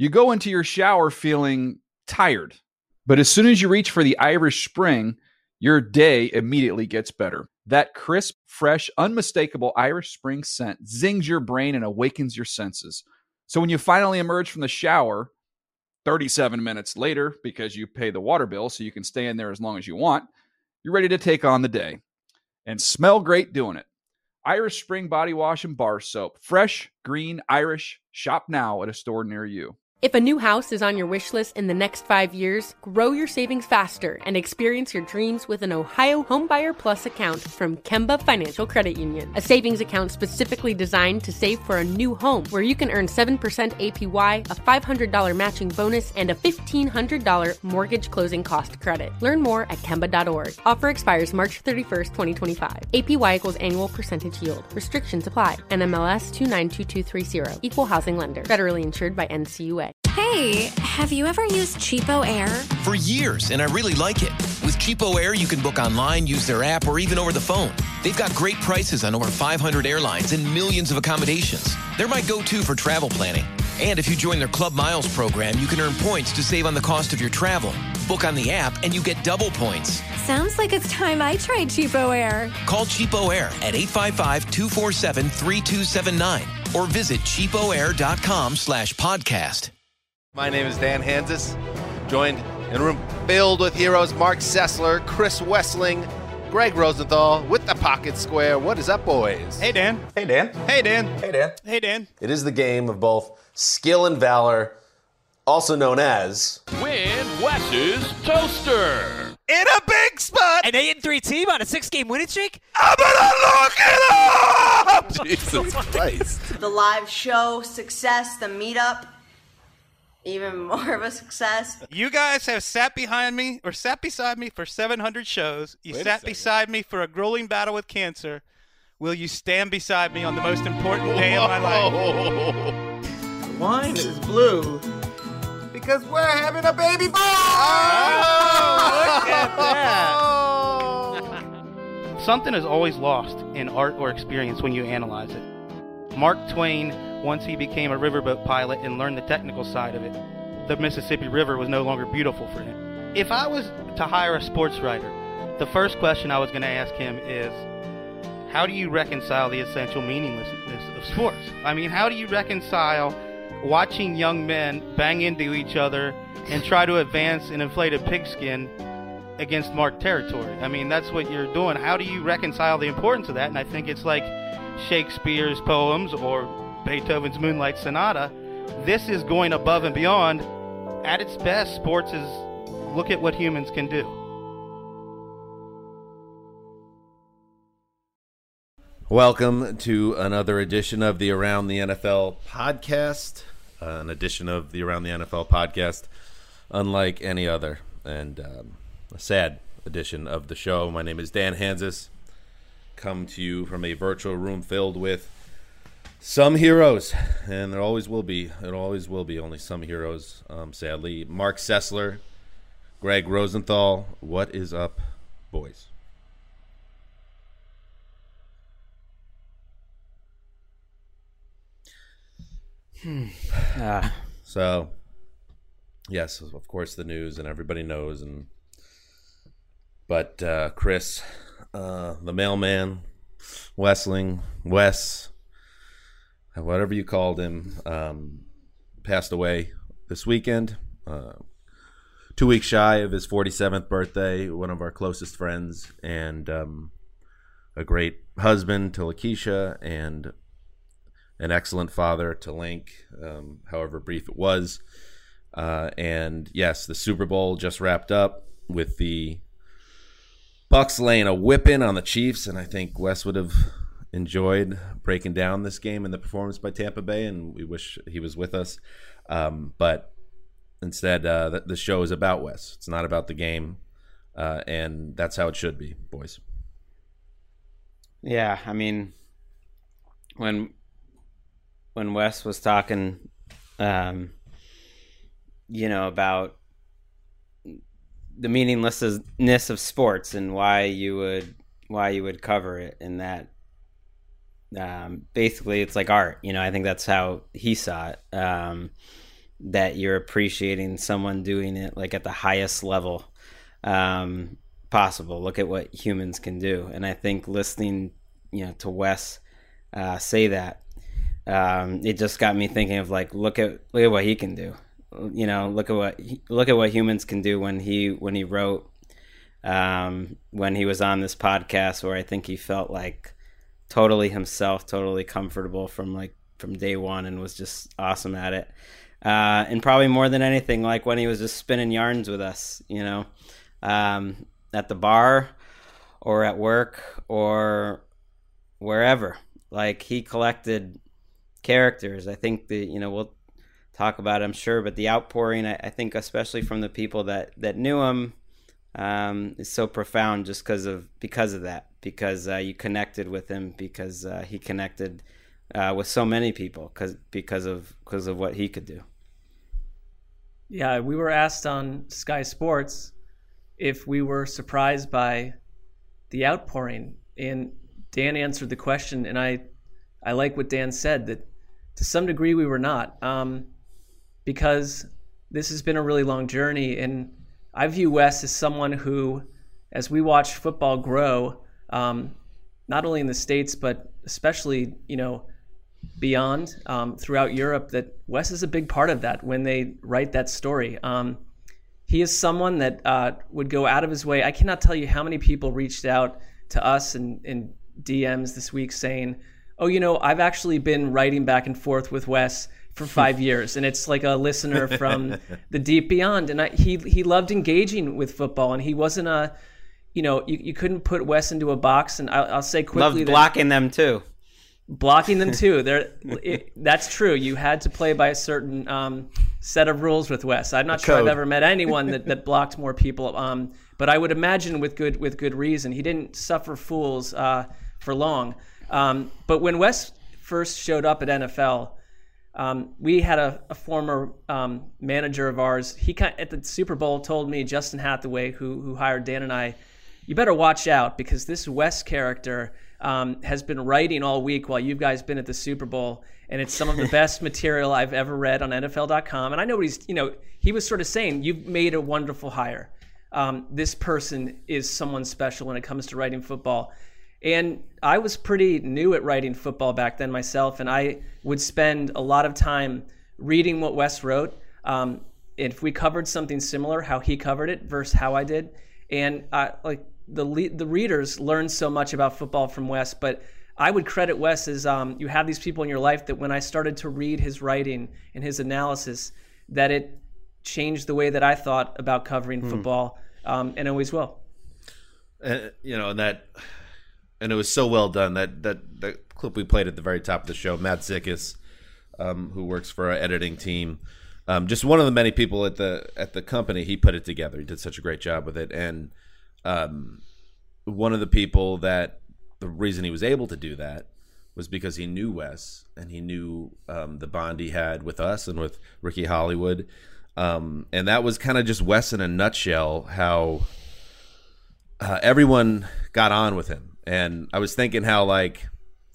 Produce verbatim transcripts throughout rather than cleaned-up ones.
You go into your shower feeling tired, but as soon as you reach for the Irish Spring, your day immediately gets better. That crisp, fresh, unmistakable Irish Spring scent zings your brain and awakens your senses. So when you finally emerge from the shower, thirty-seven minutes later, because you pay the water bill so you can stay in there as long as you want, you're ready to take on the day. And smell great doing it. Irish Spring Body Wash and Bar Soap. Fresh, green, Irish. Shop now at a store near you. If a new house is on your wish list in the next five years, grow your savings faster and experience your dreams with an Ohio Homebuyer Plus account from Kemba Financial Credit Union. A savings account specifically designed to save for a new home, where you can earn seven percent A P Y, a five hundred dollars matching bonus, and a fifteen hundred dollars mortgage closing cost credit. Learn more at Kemba dot org. Offer expires March thirty-first, twenty twenty-five. A P Y equals annual percentage yield. Restrictions apply. N M L S two nine two two three zero. Equal housing lender. Federally insured by N C U A. Hey, have you ever used Cheapo Air? For years, and I really like it. With Cheapo Air, you can book online, use their app, or even over the phone. They've got great prices on over five hundred airlines and millions of accommodations. They're my go-to for travel planning. And if you join their Club Miles program, you can earn points to save on the cost of your travel. Book on the app, and you get double points. Sounds like it's time I tried Cheapo Air. Call Cheapo Air at eight five five, two four seven, three two seven nine or visit cheapoair.com slash podcast. My name is Dan Hansis, joined in a room filled with heroes, Mark Sessler, Chris Wessling, Greg Rosenthal with the Pocket Square. What is up, boys? Hey, Dan. Hey, Dan. Hey, Dan. Hey, Dan. Hey, Dan. It is the game of both skill and valor, also known as... Win Wes's Toaster. In a big spot. An eight and three team on a six-game winning streak? I'm gonna look it up! Jesus Christ. The live show success, the meetup, even more of a success. You guys have sat behind me, or sat beside me for seven hundred shows. You Wait sat beside me for a grueling battle with cancer. Will you stand beside me on the most important day of my life? The wine is blue because we're having a baby boy! Oh, look at that. Something is always lost in art or experience when you analyze it. Mark Twain, once he became a riverboat pilot and learned the technical side of it, the Mississippi River was no longer beautiful for him. If I was to hire a sports writer, the first question I was going to ask him is, how do you reconcile the essential meaninglessness of sports? I mean, how do you reconcile watching young men bang into each other and try to advance an inflated pigskin against marked territory? I mean, that's what you're doing. How do you reconcile the importance of that? And I think it's like Shakespeare's poems or Beethoven's Moonlight Sonata. This is going above and beyond. At its best, sports is look at what humans can do. Welcome to another edition of the Around the N F L podcast, uh, an edition of the Around the N F L podcast unlike any other, and um, a sad edition of the show. My name is Dan Hansis, come to you from a virtual room filled with some heroes, and there always will be, it always will be only some heroes, um, sadly. Mark Sessler, Greg Rosenthal, what is up, boys? Hmm. Ah. So, yes, of course, the news, and everybody knows. And but uh, Chris, uh, the mailman, Wessling, Wes, whatever you called him, um, passed away this weekend. Uh, two weeks shy of his forty-seventh birthday. One of our closest friends, and um, a great husband to Lakeisha, and an excellent father to Link, um, however brief it was. Uh, and yes, the Super Bowl just wrapped up with the Bucs laying a whipping on the Chiefs, and I think Wes would have enjoyed breaking down this game and the performance by Tampa Bay, and we wish he was with us. Um, but instead, uh, the, the show is about Wes. It's not about the game, uh, and that's how it should be, boys. Yeah, I mean, when... when Wes was talking, um, you know, about the meaninglessness of sports and why you would why you would cover it, and that um, basically it's like art. You know, I think that's how he saw it. Um, that you're appreciating someone doing it like at the highest level um, possible. Look at what humans can do. And I think listening, you know, to Wes uh, say that, um, it just got me thinking of like, look at look at what he can do. You know, look at what look at what humans can do when he when he wrote, um, when he was on this podcast, where I think he felt like totally himself, totally comfortable from like from day one, and was just awesome at it. Uh, and probably more than anything, like when he was just spinning yarns with us, you know, um, at the bar or at work or wherever. Like he collected characters. I think the you know we'll talk about it, I'm sure, but the outpouring, I, I think, especially from the people that, that knew him, um, is so profound just because of because of that. Because uh, you connected with him, because uh, he connected uh, with so many people, because because of because of what he could do. Yeah, we were asked on Sky Sports if we were surprised by the outpouring, and Dan answered the question, and I I like what Dan said, that to some degree we were not. Um, because this has been a really long journey, and I view Wes as someone who, as we watch football grow, um, not only in the States, but especially, you know, beyond, um, throughout Europe, that Wes is a big part of that when they write that story. Um, he is someone that uh, would go out of his way. I cannot tell you how many people reached out to us in, in D Ms this week saying, oh, you know, I've actually been writing back and forth with Wes for five years, and it's like a listener from the deep beyond. And I, he he loved engaging with football, and he wasn't a, you know, you, you couldn't put Wes into a box. And I'll, I'll say quickly, loved blocking them too, blocking them too. There, that's true. You had to play by a certain um, set of rules with Wes. I'm not sure I've ever met anyone that, that blocked more people. Um, but I would imagine with good with good reason. He didn't suffer fools uh, for long. Um, but when Wes first showed up at N F L. Um, we had a, a former um, manager of ours. He kind of, at the Super Bowl told me, Justin Hathaway, who who hired Dan and I, you better watch out because this Wes character um, has been writing all week while you guys been at the Super Bowl, and it's some of the best material I've ever read on N F L dot com. And I know what he's, you know, he was sort of saying, you've made a wonderful hire. Um, this person is someone special when it comes to writing football. And I was pretty new at writing football back then myself, and I would spend a lot of time reading what Wes wrote. Um, if we covered something similar, how he covered it versus how I did. And uh, like the le- the readers learned so much about football from Wes, but I would credit Wes as um, you have these people in your life that when I started to read his writing and his analysis, that it changed the way that I thought about covering hmm. football, um, and always will. Uh, you know, and that... And it was so well done. That that that clip we played at the very top of the show, Matt Zickus, um, who works for our editing team, um, just one of the many people at the at the company. He put it together. He did such a great job with it. And um, one of the people that the reason he was able to do that was because he knew Wes and he knew um, the bond he had with us and with Ricky Hollywood. Um, and that was kind of just Wes in a nutshell. How uh, everyone got on with him. And I was thinking how, like,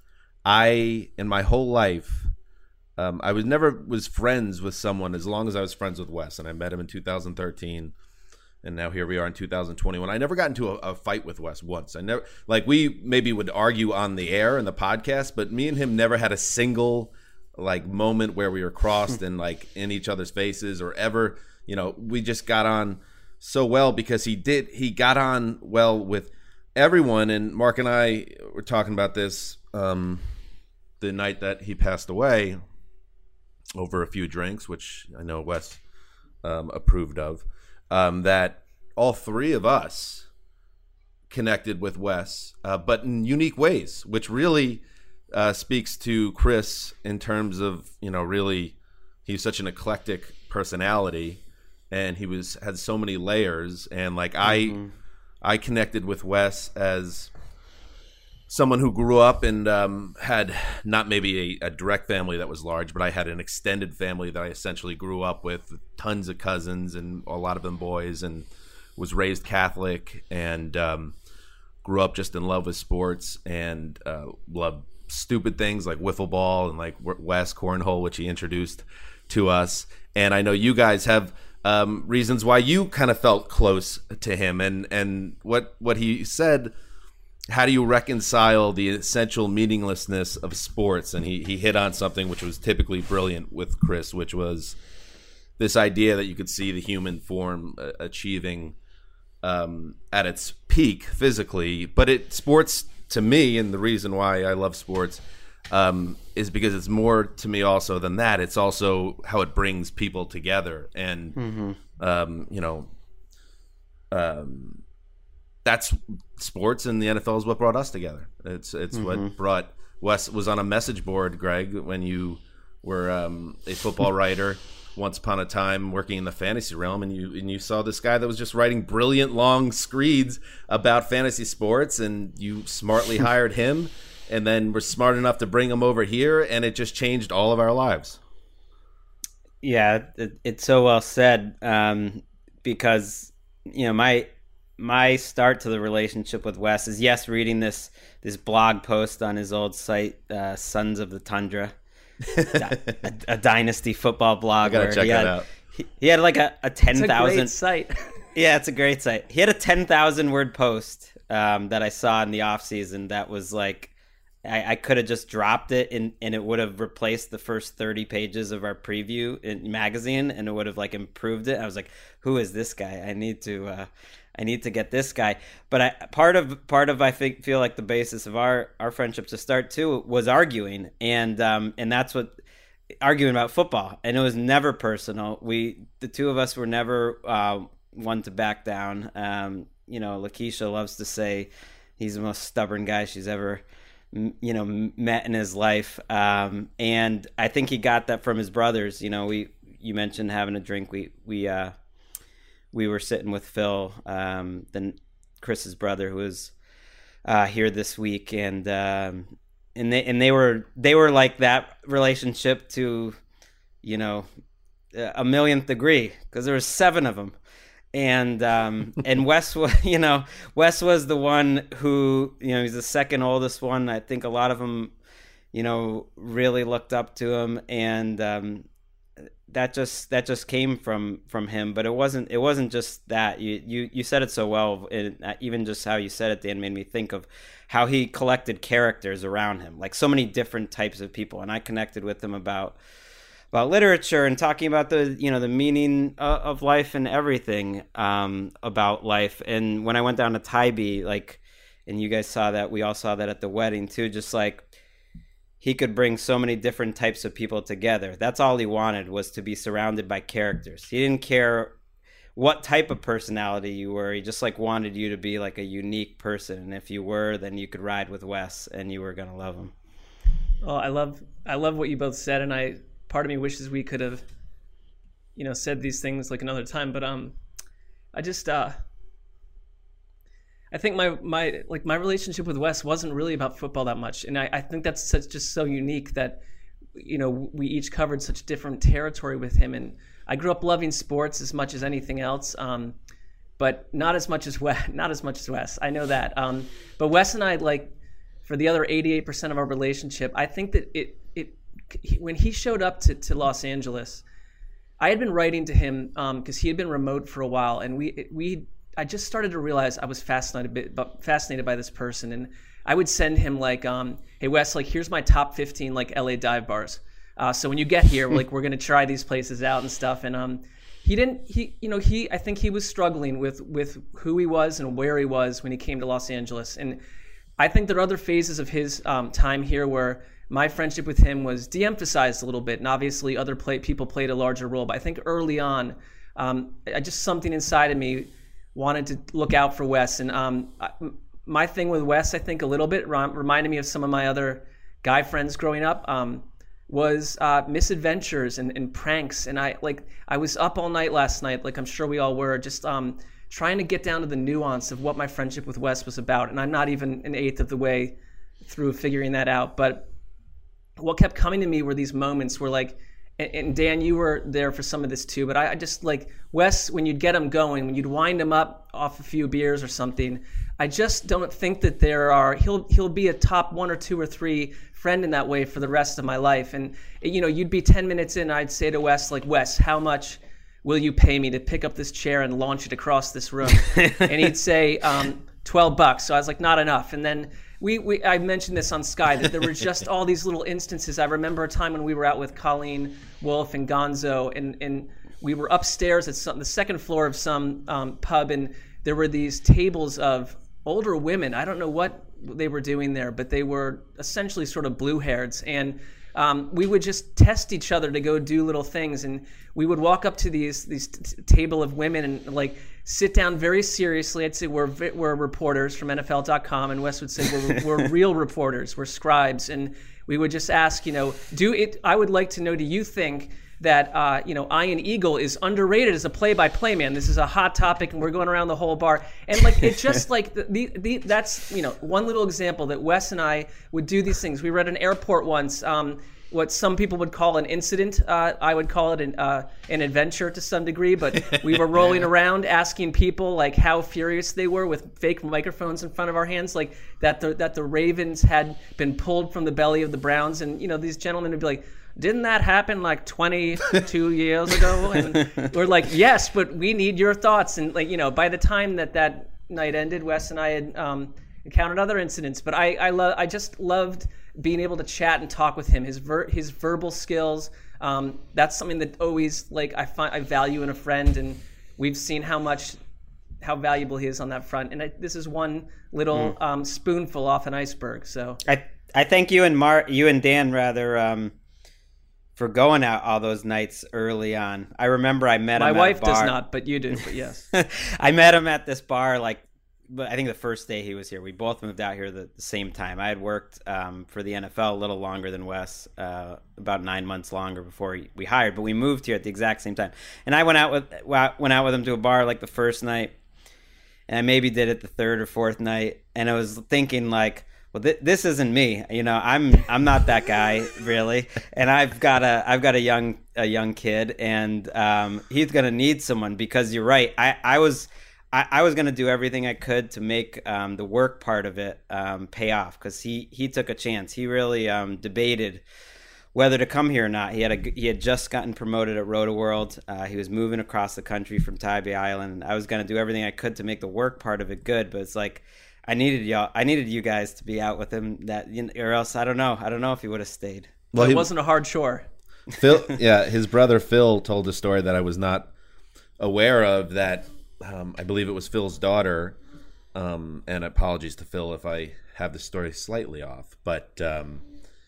I, in my whole life, um, I was never was friends with someone as long as I was friends with Wes. And I met him in two thousand thirteen. And now here we are in two thousand twenty-one. I never got into a, a fight with Wes once. I never, like, we maybe would argue on the air in the podcast, but me and him never had a single, like, moment where we were crossed and, like, in each other's faces or ever, you know, we just got on so well because he did, he got on well with everyone. And Mark and I were talking about this um, the night that he passed away over a few drinks, which I know Wes um, approved of, um, that all three of us connected with Wes, uh, but in unique ways, which really uh, speaks to Chris in terms of, you know, really he's such an eclectic personality and he was had so many layers. And like mm-hmm. I I connected with Wes as someone who grew up and um, had not maybe a, a direct family that was large, but I had an extended family that I essentially grew up with, tons of cousins and a lot of them boys, and was raised Catholic and um, grew up just in love with sports and uh, loved stupid things like wiffle ball and like Wes cornhole, which he introduced to us. and I know you guys have um, reasons why you kind of felt close to him, and and what what he said. How do you reconcile the essential meaninglessness of sports? And he, he hit on something which was typically brilliant with Chris, which was this idea that you could see the human form uh, achieving um, at its peak physically. But it sports, to me, and the reason why I love sports um, is because it's more to me also than that. It's also how it brings people together. And, Mm-hmm. um, you know, um, that's sports, and the N F L is what brought us together. It's it's Mhm. what brought Wes was on a message board, Greg, when you were um, a football writer once upon a time working in the fantasy realm, and you and you saw this guy that was just writing brilliant long screeds about fantasy sports, and you smartly hired him, and then were smart enough to bring him over here, and it just changed all of our lives. Yeah, it, it's so well said, um, because you know my my start to the relationship with Wes is yes, reading this this blog post on his old site, uh, Sons of the Tundra, a, a dynasty football blog. I gotta where check he that had, out. He, he had like a, a ten thousand It's a great site. Yeah, it's a great site. He had a ten thousand word post um, that I saw in the off season that was like, I, I could have just dropped it and, and it would have replaced the first thirty pages of our preview in magazine, and it would have like improved it. I was like, who is this guy? I need to, uh, I need to get this guy. But I, part of, part of, I think, feel like the basis of our, our friendship to start too was arguing. And, um, and that's what, arguing about football. And it was never personal. We, the two of us were never, uh, one to back down. Um, you know, Lakeisha loves to say he's the most stubborn guy she's ever, you know, met in his life. Um, and I think he got that from his brothers. You know, we, you mentioned having a drink. We, we, uh, we were sitting with Phil, um, then Chris's brother, who was, uh, here this week. And, um, and they, and they were, they were like that relationship to, you know, a millionth degree, because there was seven of them. And um, and Wes was, you know, Wes was the one who, you know, he's the second oldest one. I think a lot of them, you know, really looked up to him, and um, that just that just came from from him. But it wasn't it wasn't just that. You you you said it so well. It, even just how you said it, Dan, made me think of how he collected characters around him, like so many different types of people. And I connected with him about. about literature and talking about the, you know, the meaning uh, of life and everything um, about life. And when I went down to Tybee, like, and you guys saw that, we all saw that at the wedding too, just like he could bring so many different types of people together. That's all he wanted, was to be surrounded by characters. He didn't care what type of personality you were. He just like wanted you to be like a unique person. And if you were, then you could ride with Wes and you were going to love him. Well, I love, I love what you both said. And I, part of me wishes we could have, you know, said these things like another time. But um, I just, uh, I think my my like my relationship with Wes wasn't really about football that much, and I, I think that's such, just so unique that, you know, we each covered such different territory with him. And I grew up loving sports as much as anything else, um, but not as much as Wes. Not as much as Wes. I know that. Um, but Wes and I, like, for the other eighty-eight percent of our relationship, I think that it it. when he showed up to, to Los Angeles, I had been writing to him because um, he had been remote for a while, and we we I just started to realize I was fascinated by, fascinated by this person, and I would send him like, um, hey Wes, like here's my top fifteen like L A dive bars. Uh, so when you get here, like we're gonna try these places out and stuff. And um, he didn't he you know he I think he was struggling with with who he was and where he was when he came to Los Angeles, and I think there are other phases of his um, time here where my friendship with him was de-emphasized a little bit, and obviously other play, people played a larger role. But I think early on, um, I just something inside of me wanted to look out for Wes. And um, I, my thing with Wes, I think a little bit rem- reminded me of some of my other guy friends growing up, um, was uh, misadventures and, and pranks. And I like I was up all night last night, like I'm sure we all were, just um, trying to get down to the nuance of what my friendship with Wes was about. And I'm not even an eighth of the way through figuring that out, but what kept coming to me were these moments where, like, and Dan, you were there for some of this too, but I, I just, like, Wes, when you'd get him going, when you'd wind him up off a few beers or something. I just don't think that there are. He'll he'll be a top one or two or three friend in that way for the rest of my life. And you know, you'd be ten minutes in, I'd say to Wes, like, Wes, how much will you pay me to pick up this chair and launch it across this room? And he'd say um, twelve bucks. So I was like, not enough. And then we, we I mentioned this on Sky that there were just all these little instances. I remember a time when we were out with Colleen Wolfe and Gonzo, and and we were upstairs at some, the second floor of some um, pub, and there were these tables of older women. I don't know what they were doing there, but they were essentially sort of blue-hairs. And um, we would just test each other to go do little things. And we would walk up to these these t- table of women and like sit down very seriously. I'd say we're we're reporters from N F L dot com, and Wes would say we're, we're real reporters. We're scribes. And we would just ask, you know, do it. I would like to know, do you think that, uh, you know, Ian Eagle is underrated as a play-by-play man? This is a hot topic, and we're going around the whole bar. And, like, it just, like, the, the, the that's, you know, one little example that Wes and I would do these things. We were at an airport once, um, what some people would call an incident. Uh, I would call it an, uh, an adventure to some degree. But we were rolling around asking people, like, how furious they were with fake microphones in front of our hands, like, that the, that the Ravens had been pulled from the belly of the Browns. And, you know, these gentlemen would be like, didn't that happen like twenty-two years ago? And we're like, yes, but we need your thoughts. And, like, you know, by the time that that night ended, Wes and I had um, encountered other incidents. But I, I love, I just loved being able to chat and talk with him. His ver- his verbal skills. Um, that's something that always, like, I find I value in a friend, and we've seen how much, how valuable he is on that front. And I, this is one little mm. um, spoonful off an iceberg. So I I thank you and Mar, you and Dan rather. Um... for going out all those nights early on. I remember I met My him wife at a bar. does not, but you do, but yes. I met him at this bar, like, I think the first day he was here. We both moved out here the, the same time. I had worked um, for the N F L a little longer than Wes, uh, about nine months longer before we hired, but we moved here at the exact same time. And I went out with went out with him to a bar like the first night, and I maybe did it the third or fourth night, and I was thinking, like, well, th- this isn't me. You know, I'm I'm not that guy really, and I've got a I've got a young a young kid, and um, he's gonna need someone, because you're right. I I was I, I was gonna do everything I could to make um, the work part of it um, pay off, because he he took a chance. He really um, debated whether to come here or not. He had a he had just gotten promoted at Roto-World. Uh, he was moving across the country from Tybee Island. I was gonna do everything I could to make the work part of it good, but it's like, I needed y'all. I needed you guys to be out with him, that, you know, or else I don't know. I don't know if he would have stayed. Well, it he, wasn't a hard chore. Phil, yeah, his brother Phil told a story that I was not aware of. That um, I believe it was Phil's daughter. Um, and apologies to Phil if I have the story slightly off, but um,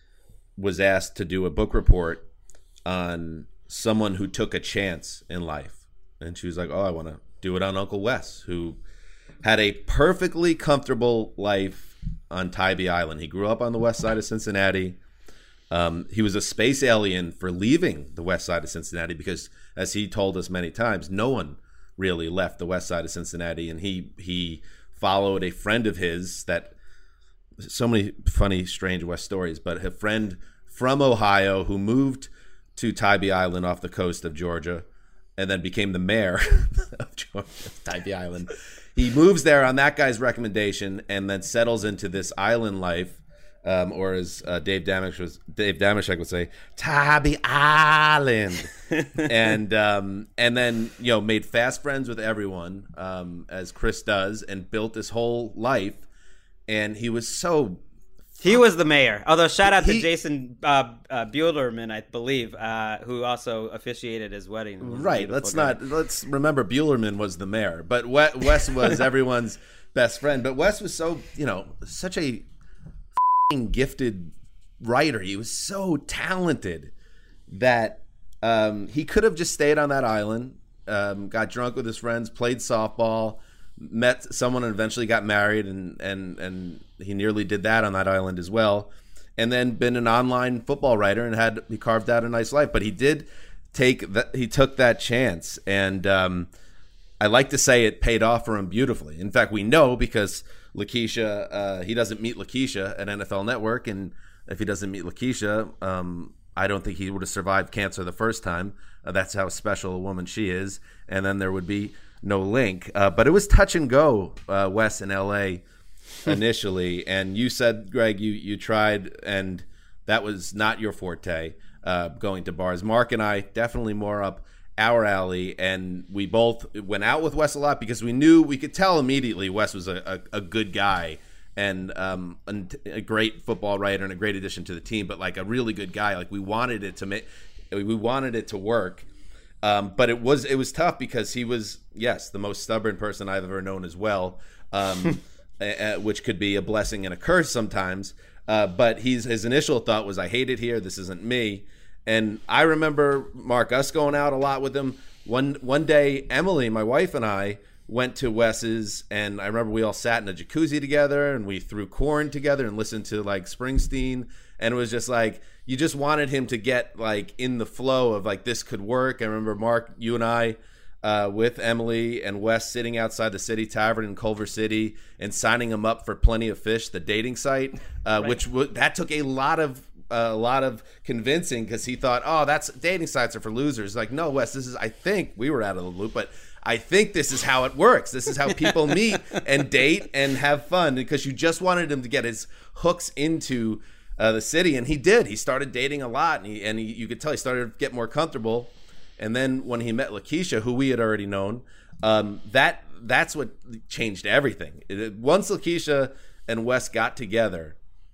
was asked to do a book report on someone who took a chance in life, and she was like, "Oh, I want to do it on Uncle Wes, who had a perfectly comfortable life on Tybee Island. He grew up on the west side of Cincinnati. Um, he was a space alien for leaving the west side of Cincinnati, because, as he told us many times, no one really left the west side of Cincinnati. And he he followed a friend of his that, so many funny, strange West stories, but a friend from Ohio who moved to Tybee Island off the coast of Georgia, and then became the mayor of Georgia, Tybee Island. He moves there on that guy's recommendation, and then settles into this island life, um, or as uh, Dave Damashek was, Dave Damashek would say, Tybee Island, and um, and then, you know, made fast friends with everyone, um, as Chris does, and built this whole life. And he was so. He was the mayor. Although, shout out to He- Jason uh, uh, Buellerman, I believe, uh, who also officiated his wedding. He was a Right. beautiful Let's guy. not. Let's remember Buellerman was the mayor, but We- Wes was everyone's best friend. But Wes was so, you know, such a f***ing gifted writer. He was so talented that um, he could have just stayed on that island, um, got drunk with his friends, played softball, met someone, and eventually got married, and and and he nearly did that on that island as well, and then been an online football writer, and had he carved out a nice life. But he did take that he took that chance, and um, I like to say it paid off for him beautifully. In fact, we know, because Lakeisha, uh, he doesn't meet Lakeisha at N F L Network, and if he doesn't meet Lakeisha, um, I don't think he would have survived cancer the first time. Uh, that's how special a woman she is. And then there would be no link. Uh, but it was touch and go, uh, Wes in L A initially. And you said, Greg, you, you tried, and that was not your forte, uh, going to bars. Mark and I definitely more up our alley, and we both went out with Wes a lot because we knew, we could tell immediately Wes was a, a, a good guy and um, a great football writer and a great addition to the team, but like a really good guy. Like we wanted it to make, we wanted it to work. Um, but it was it was tough because he was, yes, the most stubborn person I've ever known as well, um, uh, which could be a blessing and a curse sometimes. Uh, but he's his initial thought was, I hate it here. This isn't me. And I remember, Mark, us going out a lot with him. One one day, Emily, my wife, and I went to Wes's, and I remember we all sat in a jacuzzi together, and we threw corn together and listened to like Springsteen. And it was just like, you just wanted him to get like in the flow of like, this could work. I remember, Mark, you and I uh, with Emily and Wes sitting outside the City Tavern in Culver City and signing him up for Plenty of Fish, the dating site, uh, right. which w- that took a lot of uh, a lot of convincing, because he thought, oh, that's dating sites are for losers. Like, no, Wes, this is, I think we were out of the loop, but I think this is how it works. This is how people meet and date and have fun, because you just wanted him to get his hooks into Uh, the city, and he did. He started dating a lot, and, he, and he, you could tell he started to get more comfortable. And then when he met Lakeisha, who we had already known, um, that that's what changed everything. It, once Lakeisha and Wes got together,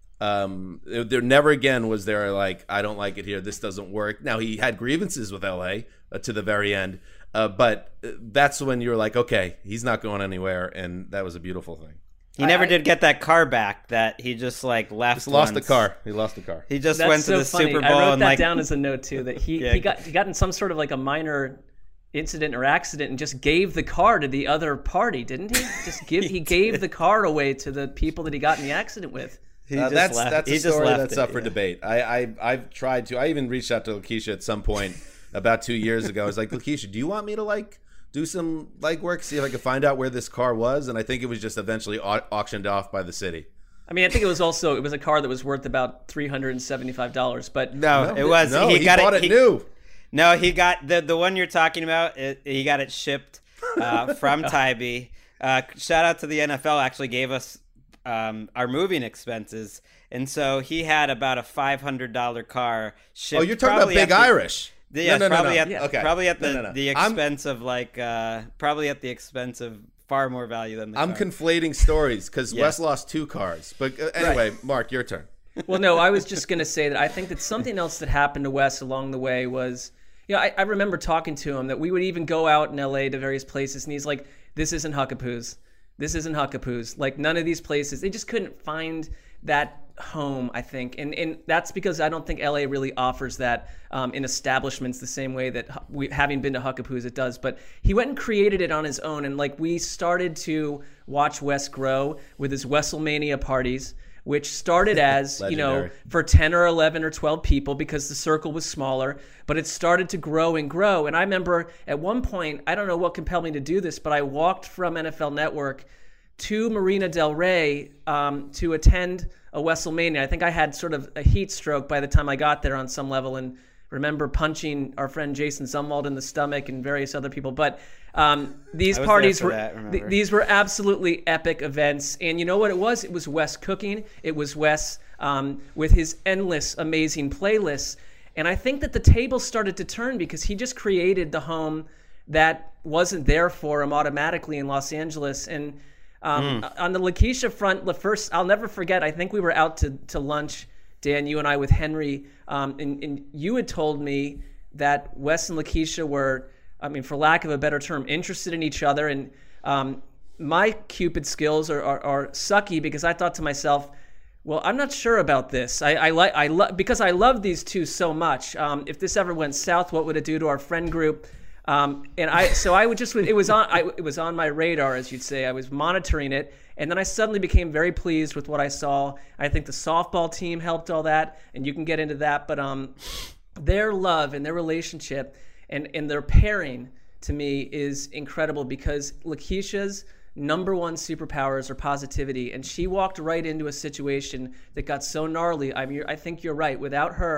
um, there never again was there like, I don't like it here, this doesn't work. Now, he had grievances with L A uh, to the very end, uh, but that's when you were like, okay, he's not going anywhere, and that was a beautiful thing. He never I, did get that car back that he just like left. Just lost once. the car. He lost the car. He just That's went to so the funny. Super Bowl I wrote and that like down as a note too. That he, yeah. he got he got in some sort of like a minor incident or accident and just gave the car to the other party, didn't he? Just give he, he gave the car away to the people that he got in the accident with. He uh, just that's left. that's a he story just left that's it, up for yeah. debate. I, I I've tried to. I even reached out to Lakeisha at some point about two years ago. I was like, Lakeisha, do you want me to like do some legwork, see if I can find out where this car was? And I think it was just eventually au- auctioned off by the city. I mean, I think it was also it was a car that was worth about three hundred and seventy-five dollars. But no, no it was no, he, he got bought it, it he, new. No, he got the the one you're talking about. It, he got it shipped uh, from Tybee. Uh, shout out to the N F L. Actually, gave us um, our moving expenses, and so he had about a five hundred dollar car shipped. Oh, you're talking about Big the, Irish. The, yes, no, no, no, probably no. at Yeah. Okay. probably at the, no, no, no. the expense I'm, of like uh, probably at the expense of far more value than the I'm car. conflating stories because Yeah. Wes lost two cars. But uh, anyway, Right. Mark, your turn. Well, no, I was just going to say that I think that something else that happened to Wes along the way was, you know, I, I remember talking to him that we would even go out in L A to various places, and he's like, this isn't Huckapoo's. This isn't Huckapoo's. Like, none of these places, they just couldn't find that home, I think. And and that's because I don't think L A really offers that um, in establishments the same way that we, having been to Huckapoo's, it does. But he went and created it on his own. And like we started to watch Wes grow with his WrestleMania parties, which started as, you know, for ten or eleven or twelve people because the circle was smaller. But it started to grow and grow. And I remember at one point, I don't know what compelled me to do this, but I walked from N F L Network to Marina Del Rey um, to attend a WrestleMania. I think I had sort of a heat stroke by the time I got there on some level, and remember punching our friend Jason Zumwalt in the stomach and various other people. But um, these parties were that, th- these were absolutely epic events. And you know what it was? It was Wes cooking. It was Wes um, with his endless, amazing playlists. And I think that the tables started to turn because he just created the home that wasn't there for him automatically in Los Angeles. And Um, mm. on the Lakeisha front, the first, I'll never forget, I think we were out to, to lunch, Dan, you and I with Henry, um, and, and you had told me that Wes and Lakeisha were, I mean, for lack of a better term, interested in each other. And um, my Cupid skills are, are, are sucky because I thought to myself, well, I'm not sure about this. I, I like, I love, because I love these two so much. Um, if this ever went south, what would it do to our friend group? Um, and I, so I would just, it was on, I, it was on my radar, as you'd say. I was monitoring it, and then I suddenly became very pleased with what I saw. I think the softball team helped all that, and you can get into that. But um, their love and their relationship and, and their pairing to me is incredible because Lakeisha's number one superpowers are positivity, and she walked right into a situation that got so gnarly. I mean, I think you're right. Without her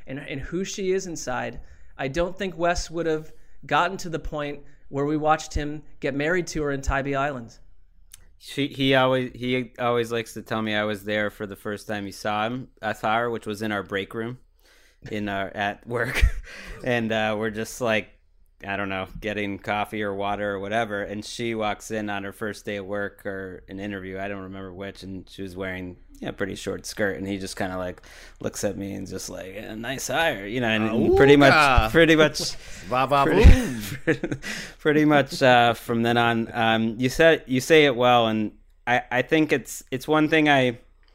and, and who she is inside, I don't think Wes would have gotten to the point where we watched him get married to her in Tybee Island. She, he always he always likes to tell me I was there for the first time he saw him. I saw her, which was in our break room, in our at work, and uh, we're just like, I don't know, getting coffee or water or whatever, and she walks in on her first day of work or an interview, I don't remember which, and she was wearing yeah, a pretty short skirt, and he just kind of like looks at me and just like, yeah, nice hire, you know, and, and pretty much, pretty much, pretty, pretty much uh, from then on, um, you said you say it well, and I, I think it's it's one thing I.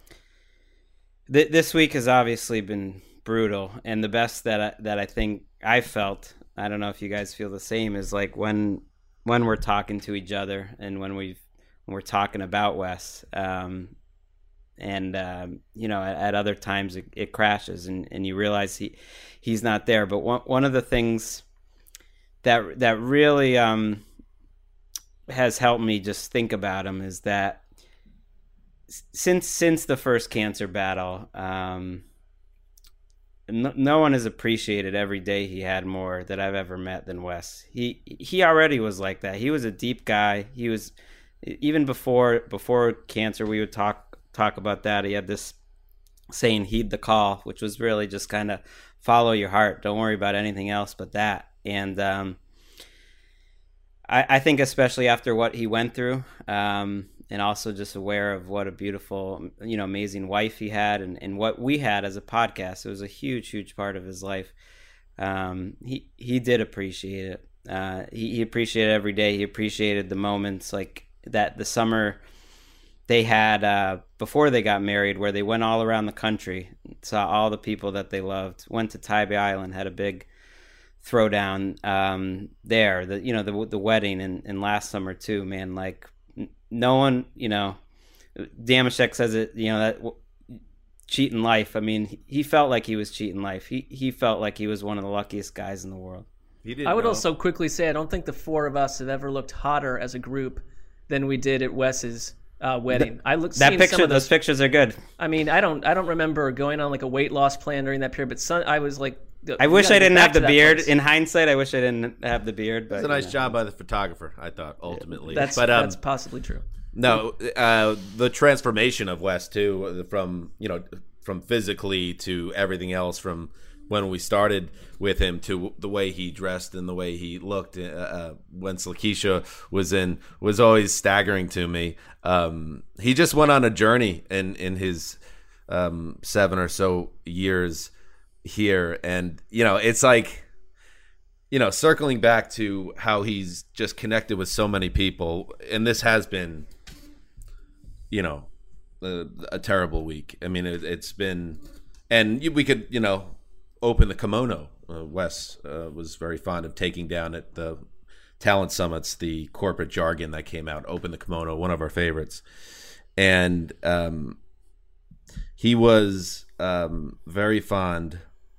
Th- this week has obviously been brutal, and the best that I, that I think I felt. I don't know if you guys feel the same, is like when when we're talking to each other and when we've when we're talking about Wes, um, and um, you know, at, at other times it, it crashes and, and you realize he he's not there. But one one of the things that that really um, has helped me just think about him is that since since the first cancer battle. Um, No, no one has appreciated every day he had more that I've ever met than Wes. He he already was like that. He was a deep guy. He was even before before cancer. We would talk talk about that. He had this saying, "Heed the call," which was really just kind of follow your heart. Don't worry about anything else but that. And um, I, I think especially after what he went through. Um, and also just aware of what a beautiful, you know, amazing wife he had and, and what we had as a podcast. It was a huge, huge part of his life. Um, he, he did appreciate it. Uh, he, he appreciated every day. He appreciated the moments like that, the summer they had uh, before they got married, where they went all around the country, saw all the people that they loved, went to Tybee Island, had a big throwdown um, there, the, you know, the, the wedding and, and last summer too, man, like, no one, you know, Damashek says it, you know, that cheating life. I mean, he felt like he was cheating life. He he felt like he was one of the luckiest guys in the world. He did. I would know. also quickly say I don't think the four of us have ever looked hotter as a group than we did at Wes's uh, wedding. The, I looked that picture. Some of those, those pictures are good. I mean, I don't I don't remember going on like a weight loss plan during that period, but some, I was like. I wish I didn't have the beard. Place. In hindsight, I wish I didn't have the beard. But it's a nice know. job by the photographer, I thought, ultimately. That's, but, um, that's possibly true. No, uh, the transformation of Wes, too, from, you know, from physically to everything else, from when we started with him to the way he dressed and the way he looked uh, when Lakeisha was in, was always staggering to me. Um, he just went on a journey in, in his um, seven or so years here, and you know, it's like, you know, circling back to how he's just connected with so many people, and this has been, you know, a, a terrible week. I mean, it, it's been, and we could, you know, open the kimono. Uh, Wes uh, was very fond of taking down at the talent summits the corporate jargon that came out. Open the kimono, one of our favorites, and um, he was um, very fond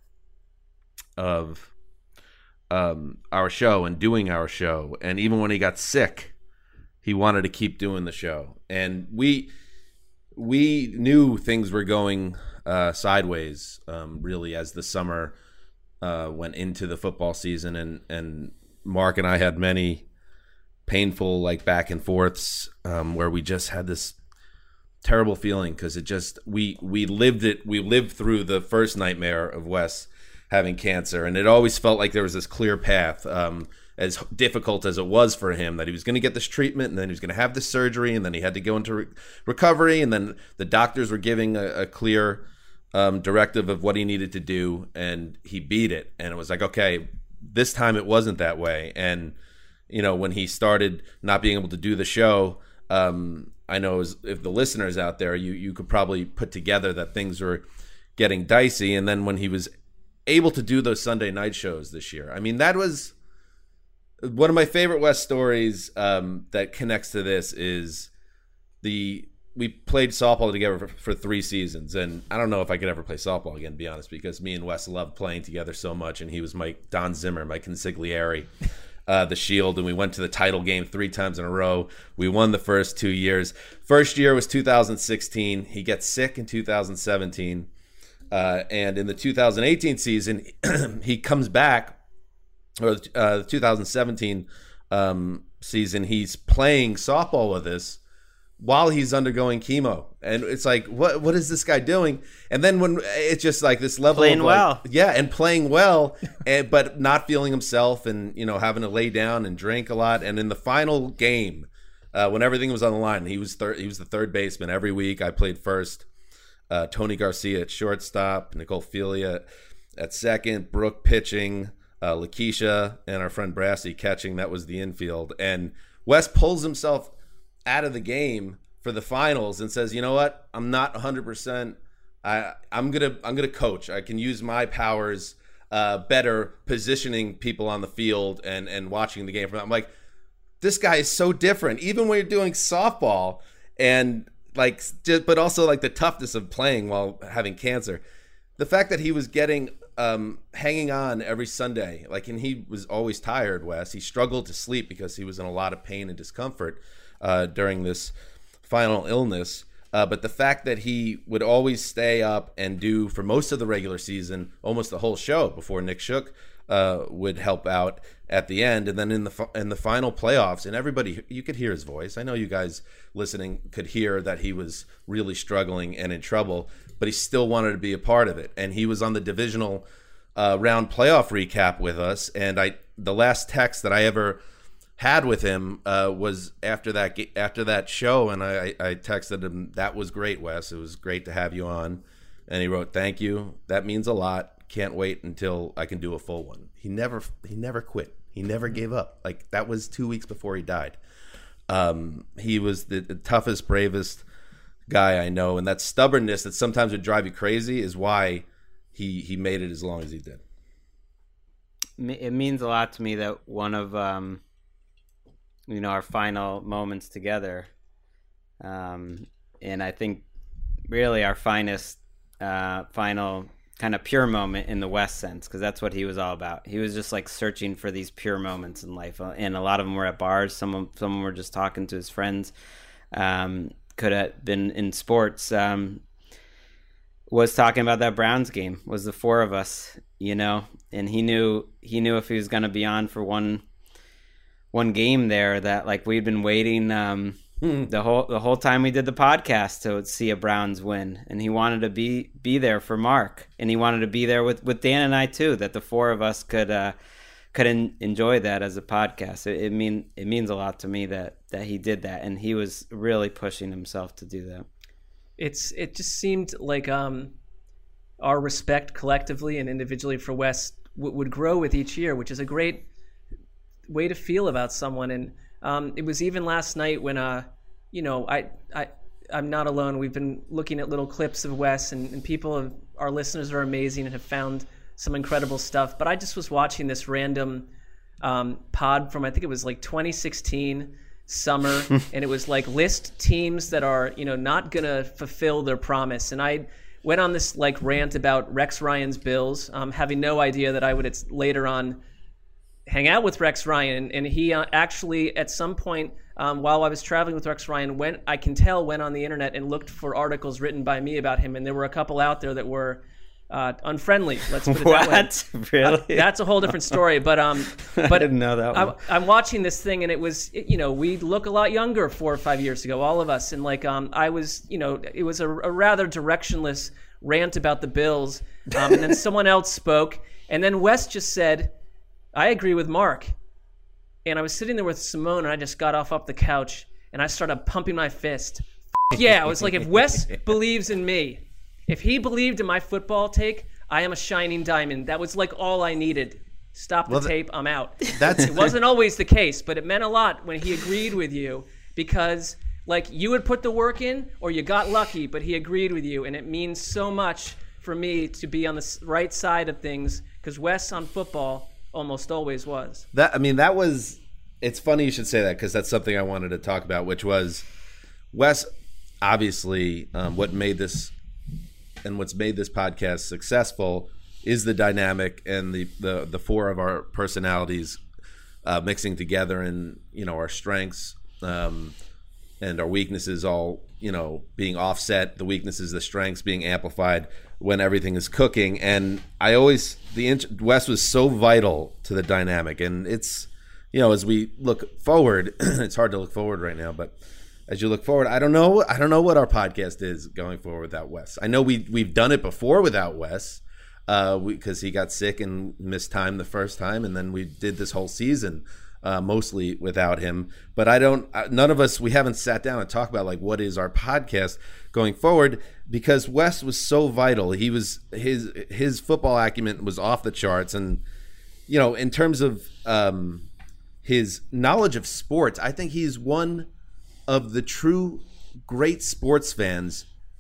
of um, our show and doing our show. And even when he got sick, he wanted to keep doing the show. And we we knew things were going uh, sideways, um, really, as the summer uh, went into the football season. And, and Mark and I had many painful, like, back and forths um, where we just had this terrible feeling because it just, we, we lived it. We lived through the first nightmare of Wes having cancer, and it always felt like there was this clear path, um, as difficult as it was for him, that he was going to get this treatment, and then he was going to have this surgery, and then he had to go into re- recovery, and then the doctors were giving a, a clear um, directive of what he needed to do, and he beat it. And it was like, okay, this time it wasn't that way. And, you know, when he started not being able to do the show, um, I know as, if the listeners out there, you, you could probably put together that things were getting dicey. And then when he was able to do those Sunday night shows this year, I mean, that was one of my favorite Wes stories um, that connects to this. Is the we played softball together for, for three seasons, and I don't know if I could ever play softball again, to be honest, because me and Wes loved playing together so much, and he was my Don Zimmer, my consigliere, uh, the Shield, and we went to the title game three times in a row. We won the first two years. First year was two thousand sixteen. He gets sick in two thousand seventeen. Uh, and in the two thousand eighteen season, he comes back, or uh, the two thousand seventeen um, season, he's playing softball with us while he's undergoing chemo. And it's like, what what is this guy doing? And then when it's just like this level playing of like, well. yeah, and playing well, and but not feeling himself, and you know, having to lay down and drink a lot. And in the final game, uh, when everything was on the line, he was third. He was the third baseman every week. I played first. Uh, Tony Garcia at shortstop, Nicole Filia at second, Brooke pitching, uh, Lakeisha and our friend Brassy catching. That was the infield. And Wes pulls himself out of the game for the finals and says, "You know what? I'm not one hundred percent. I I'm gonna I'm gonna coach. I can use my powers uh, better, positioning people on the field and and watching the game from." I'm like, this guy is so different. Even when you're doing softball and like, but also like the toughness of playing while having cancer. The fact that he was getting, um, hanging on every Sunday, like, and he was always tired, Wes. He struggled to sleep because he was in a lot of pain and discomfort uh, during this final illness. Uh, but the fact that he would always stay up and do, for most of the regular season, almost the whole show before Nick Shook uh, would help out at the end, and then in the in the final playoffs, and everybody, you could hear his voice. I know you guys listening could hear that he was really struggling and in trouble, but he still wanted to be a part of it. And he was on the divisional uh, round playoff recap with us. And I, the last text that I ever had with him uh, was after that after that show, and I, I texted him, "That was great, Wes. It was great to have you on." And he wrote, "Thank you. That means a lot. Can't wait until I can do a full one." He never he never quit. He never gave up. Like, that was two weeks before he died. Um, he was the, the toughest, bravest guy I know, and that stubbornness that sometimes would drive you crazy is why he he made it as long as he did. It means a lot to me that one of um, you know, our final moments together, um, and I think really our finest uh, final kind of pure moment in the West sense, because that's what he was all about. He was just like searching for these pure moments in life, and a lot of them were at bars. Some of some of them were just talking to his friends. Um, could have been in sports. Um, was talking about that Browns game. Was the four of us, you know, and he knew he knew if he was going to be on for one one game there, that like we'd been waiting. Um, Hmm. The whole the whole time we did the podcast to see a Browns win, and he wanted to be be there for Mark, and he wanted to be there with, with Dan and I too. That the four of us could uh, could en- enjoy that as a podcast. It, it mean it means a lot to me that that he did that, and he was really pushing himself to do that. It's it just seemed like um, our respect collectively and individually for Wes w- would grow with each year, which is a great way to feel about someone. And Um, it was even last night when, uh, you know, I, I, I'm not alone. We've been looking at little clips of Wes, and, and people, have, our listeners are amazing and have found some incredible stuff. But I just was watching this random um, pod from, I think it was like twenty sixteen summer, and it was like list teams that are, you know, not going to fulfill their promise. And I went on this like rant about Rex Ryan's Bills, um, having no idea that I would it's later on hang out with Rex Ryan, and he uh, actually at some point um, while I was traveling with Rex Ryan, went I can tell went on the internet and looked for articles written by me about him, and there were a couple out there that were uh, unfriendly. Let's put it what? that way. Really? Uh, that's a whole different story. But um, but I didn't know that one. I, I'm watching this thing, and it was it, you know we look a lot younger four or five years ago, all of us, and like um, I was you know it was a, a rather directionless rant about the Bills, um, and then someone else spoke, and then Wes just said, "I agree with Mark." And I was sitting there with Simone, and I just got off up the couch, and I started pumping my fist. Yeah, I was like, if Wes believes in me, if he believed in my football take, I am a shining diamond. That was like all I needed. Stop the well, tape, I'm out. That's It wasn't always the case, but it meant a lot when he agreed with you, because like you would put the work in or you got lucky, but he agreed with you, and it means so much for me to be on the right side of things, because Wes on football almost always was. That I mean, that was. It's funny you should say that, because that's something I wanted to talk about, which was Wes. Obviously, um, what made this and what's made this podcast successful is the dynamic and the the, the four of our personalities uh, mixing together, and you know our strengths um, and our weaknesses all you know being offset. The weaknesses, the strengths being amplified. when everything is cooking. And I always the Wes was so vital to the dynamic, and it's you know as we look forward, it's hard to look forward right now, but as you look forward, I don't know I don't know what our podcast is going forward without Wes. I know we we've done it before without Wes. Uh, because he got sick and missed time the first time, and then we did this whole season uh, mostly without him. But I don't, none of us, we haven't sat down and talked about like what is our podcast going forward, because Wes was so vital. He was his his football acumen was off the charts, and you know, in terms of um, his knowledge of sports, I think he's one of the true great sports fans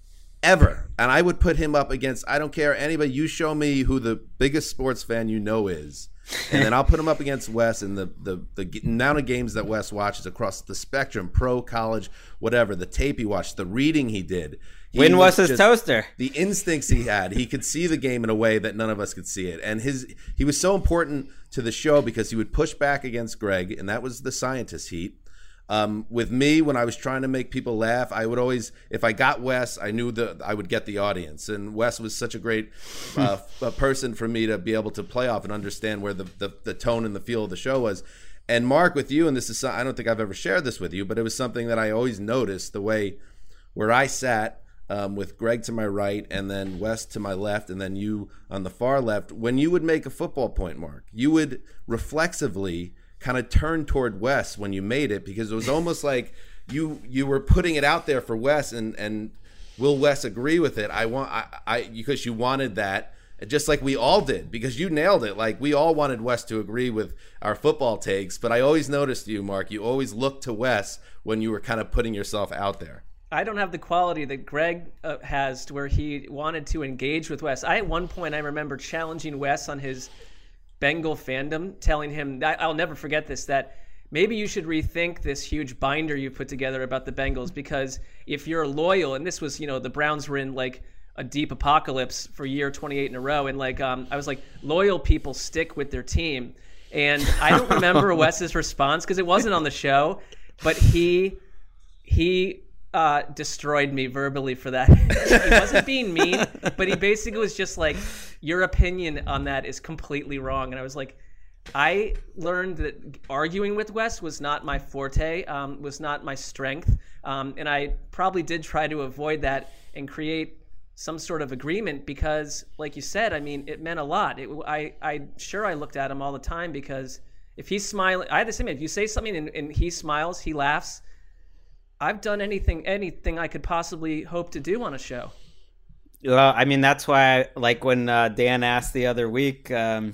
ever. And I would put him up against, I don't care, anybody. You show me who the biggest sports fan you know is, and then I'll put him up against Wes and the, the, the amount of games that Wes watches across the spectrum, pro, college, whatever, the tape he watched, the reading he did. He Win was Wes's just- toaster. The instincts he had. He could see the game in a way that none of us could see it. And his he was so important to the show because he would push back against Greg, and that was the scientist heat. Um, with me, when I was trying to make people laugh, I would always, if I got Wes, I knew that I would get the audience. And Wes was such a great uh, a person for me to be able to play off and understand where the, the, the tone and the feel of the show was. And Mark, with you, and this is, I don't think I've ever shared this with you, but it was something that I always noticed, the way where I sat um, with Greg to my right and then Wes to my left and then you on the far left. When you would make a football point, Mark, you would reflexively kind of turn toward Wes when you made it, because it was almost like you you were putting it out there for Wes, and and will Wes agree with it? I want I, I because you wanted that, just like we all did, because you nailed it. Like we all wanted Wes to agree with our football takes, but I always noticed you, Mark, you always looked to Wes when you were kind of putting yourself out there. I don't have the quality that Greg uh, has, to where he wanted to engage with Wes. I at one point I remember challenging Wes on his Bengal fandom, telling him, I'll never forget this, that maybe you should rethink this huge binder you put together about the Bengals, because if you're loyal, and this was, you know, the Browns were in like a deep apocalypse for year twenty-eight in a row, and like um, I was like, loyal people stick with their team. And I don't remember Wes's response because it wasn't on the show, but he he uh, destroyed me verbally for that. He wasn't being mean, but he basically was just like, your opinion on that is completely wrong. And I was like, I learned that arguing with Wes was not my forte, um, was not my strength. Um, and I probably did try to avoid that and create some sort of agreement because, like you said, I mean, it meant a lot. It, I, I sure I looked at him all the time because if he's smiling, I had the same, if you say something and, and he smiles, he laughs, I've done anything, anything I could possibly hope to do on a show. Well, I mean, that's why, like when uh, Dan asked the other week, um,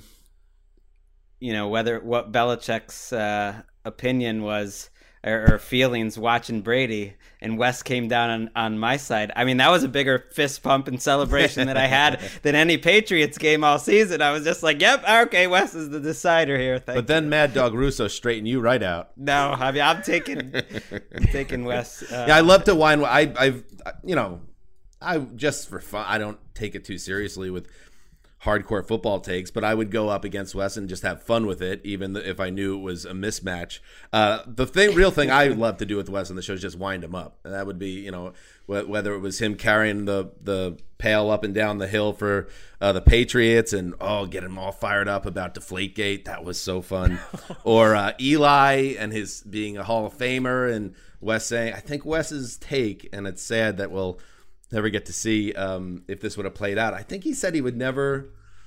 you know, whether what Belichick's uh, opinion was or, or feelings watching Brady, and Wes came down on, on my side. I mean, that was a bigger fist pump and celebration that I had than any Patriots game all season. I was just like, yep, okay, Wes is the decider here. Thank but then you. Mad Dog Russo straightened you right out. No, I mean, I'm taking, I'm taking Wes. Uh, yeah, I love to whine. I, I've, you know, I just for fun, I don't take it too seriously with hardcore football takes, but I would go up against Wes and just have fun with it, even if I knew it was a mismatch. Uh, the thing, real thing I love to do with Wes on the show is just wind him up. And that would be, you know, wh- whether it was him carrying the, the pail up and down the hill for uh, the Patriots and, oh, get him all fired up about Deflategate. That was so fun. Or uh, Eli and his being a Hall of Famer and Wes saying, I think Wes's take, and it's sad that we'll never get to see um, if this would have played out. I think he said he would never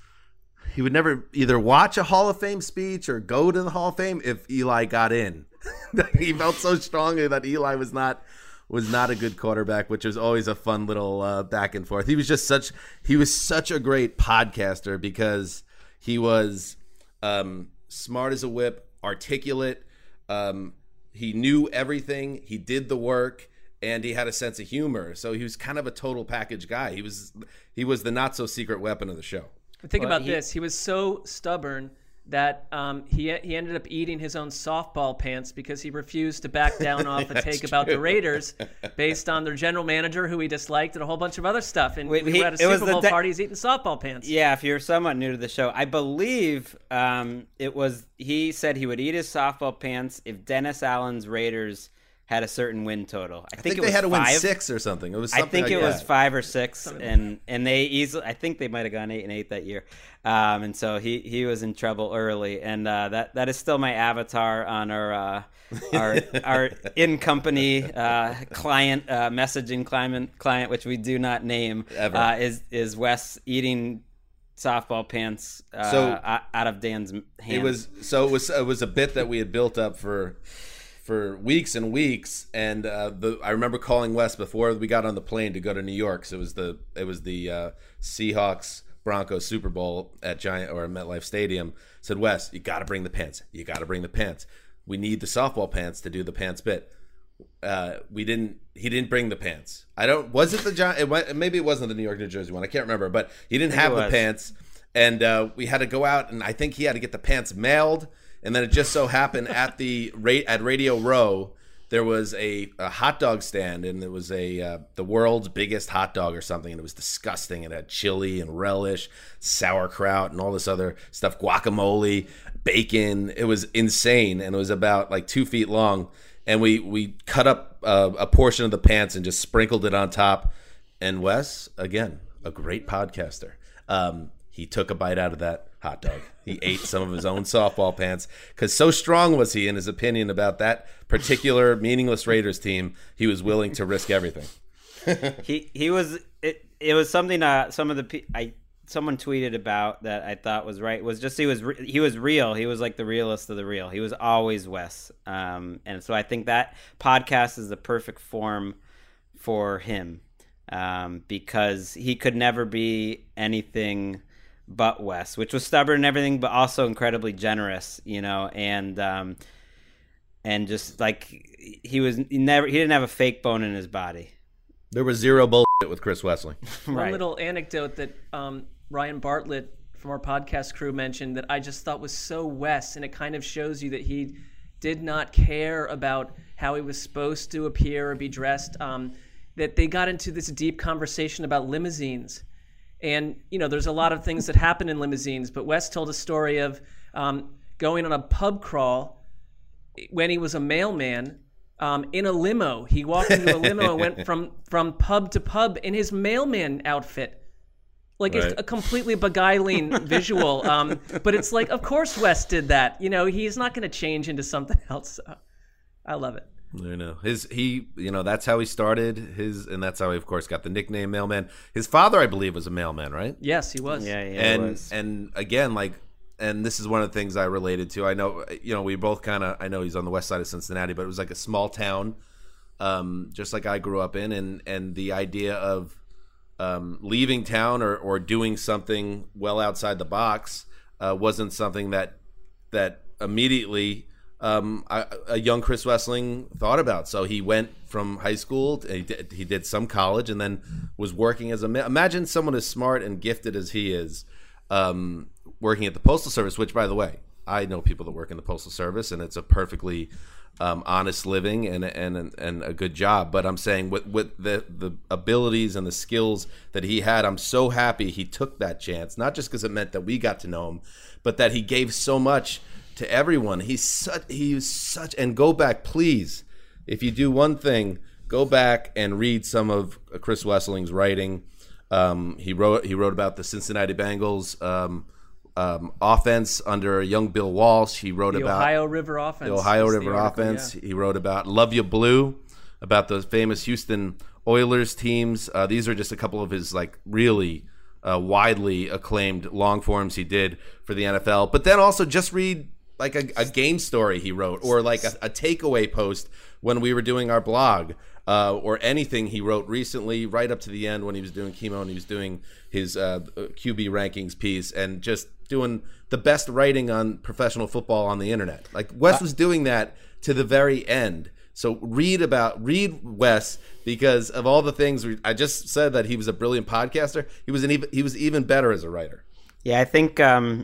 he would never either watch a Hall of Fame speech or go to the Hall of Fame if Eli got in. He felt so strongly that Eli was not was not a good quarterback, which was always a fun little uh, back and forth. He was just such he was such a great podcaster because he was um, smart as a whip, articulate. Um, he knew everything. He did the work. And he had a sense of humor, so he was kind of a total package guy. He was he was the not so secret weapon of the show. Think Well, about he- this: he was so stubborn that um, he he ended up eating his own softball pants because he refused to back down off a That's take about the true. Raiders, based on their general manager who he disliked and a whole bunch of other stuff. And Wait, we he- were at a it was Super the Bowl de- party. He's eating softball pants. Yeah, if you're somewhat new to the show, I believe um, it was he said he would eat his softball pants if Dennis Allen's Raiders had a certain win total. I I think, think it they was had to win five. six or something. It was I something think like it was that. five or six, and and they easily. I think they might have gone eight and eight that year, um, and so he, he was in trouble early, and uh, that that is still my avatar on our uh, our our in company uh, client uh, messaging client client, which we do not name, Ever. Uh, is is Wes eating softball pants uh, So- out of Dan's hands. It was so it was it was a bit that we had built up for for weeks and weeks, and uh, the I remember calling Wes before we got on the plane to go to New York. So it was the it was the uh, Seahawks Broncos Super Bowl at Giant or MetLife Stadium. Said, Wes, you got to bring the pants. You got to bring the pants. We need the softball pants to do the pants bit. Uh, we didn't. He didn't bring the pants. I don't. Was it the Giant? It went, maybe it wasn't the New York, New Jersey one. I can't remember. But he didn't I think have it the was. pants, and uh, we had to go out, and I think he had to get the pants mailed. And then it just so happened at the ra- at Radio Row there was a, a hot dog stand, and it was a uh, the world's biggest hot dog or something, and it was disgusting. It had chili and relish, sauerkraut, and all this other stuff, guacamole, bacon. It was insane, and it was about like two feet long. And we we cut up uh, a portion of the pants and just sprinkled it on top. And Wes, again, a great podcaster, um, he took a bite out of that hot dog. He ate some of his own softball pants because so strong was he in his opinion about that particular meaningless Raiders team, he was willing to risk everything. he he was it. It was something. Uh, some of the pe- I someone tweeted about that I thought was right. Was just he was re- he was real. He was like the realest of the real. He was always Wes. Um, and so I think that podcast is the perfect form for him, um, because he could never be anything but Wes, which was stubborn and everything, but also incredibly generous, you know, and um, and just like he was he never he didn't have a fake bone in his body. There was zero bullshit with Chris Wessling. One Right. little anecdote that um, Ryan Bartlett from our podcast crew mentioned that I just thought was so Wes, and it kind of shows you that he did not care about how he was supposed to appear or be dressed, um, that they got into this deep conversation about limousines. And, you know, there's a lot of things that happen in limousines, but Wes told a story of um, going on a pub crawl when he was a mailman um, in a limo. He walked into a limo and went from, from pub to pub in his mailman outfit. Like, Right. it's a completely beguiling visual. Um, but it's like, of course Wes did that. You know, he's not going to change into something else. So I love it. You know, his he, you know, that's how he started his, and that's how he, of course, got the nickname Mailman. His father, I believe, was a mailman, right? Yes, he was. Yeah, yeah, and it was. and again, like, and this is one of the things I related to. I know, you know, we both kind of, I know he's on the west side of Cincinnati, but it was like a small town, um, just like I grew up in, and and the idea of um, leaving town or or doing something well outside the box uh, wasn't something that that immediately. Um, I, a young Chris Wessling thought about. So he went from high school, to, he, did, he did some college, and then was working as a ma- imagine someone as smart and gifted as he is, um, working at the Postal Service. Which, by the way, I know people that work in the Postal Service, and it's a perfectly um, honest living and and and a good job. But I'm saying with with the the abilities and the skills that he had, I'm so happy he took that chance. Not just because it meant that we got to know him, but that he gave so much to everyone. He's such he's such and go back, please. If you do one thing, go back and read some of Chris Wessling's writing. Um, he wrote he wrote about the Cincinnati Bengals um, um, offense under young Bill Walsh. He wrote The about Ohio River offense. the Ohio is the River article, offense. yeah. He wrote about Love You Blue, about those famous Houston Oilers teams. Uh, these are just a couple of his like really uh, widely acclaimed long forms he did for the N F L. But then also just read like a, a game story he wrote, or like a, a takeaway post when we were doing our blog, uh, or anything he wrote recently, right up to the end when he was doing chemo and he was doing his uh, Q B rankings piece, and just doing the best writing on professional football on the internet. Like Wes was doing that to the very end. So read about read Wes, because of all the things we, I just said that he was a brilliant podcaster. He was an even he was even better as a writer. Yeah, I think um,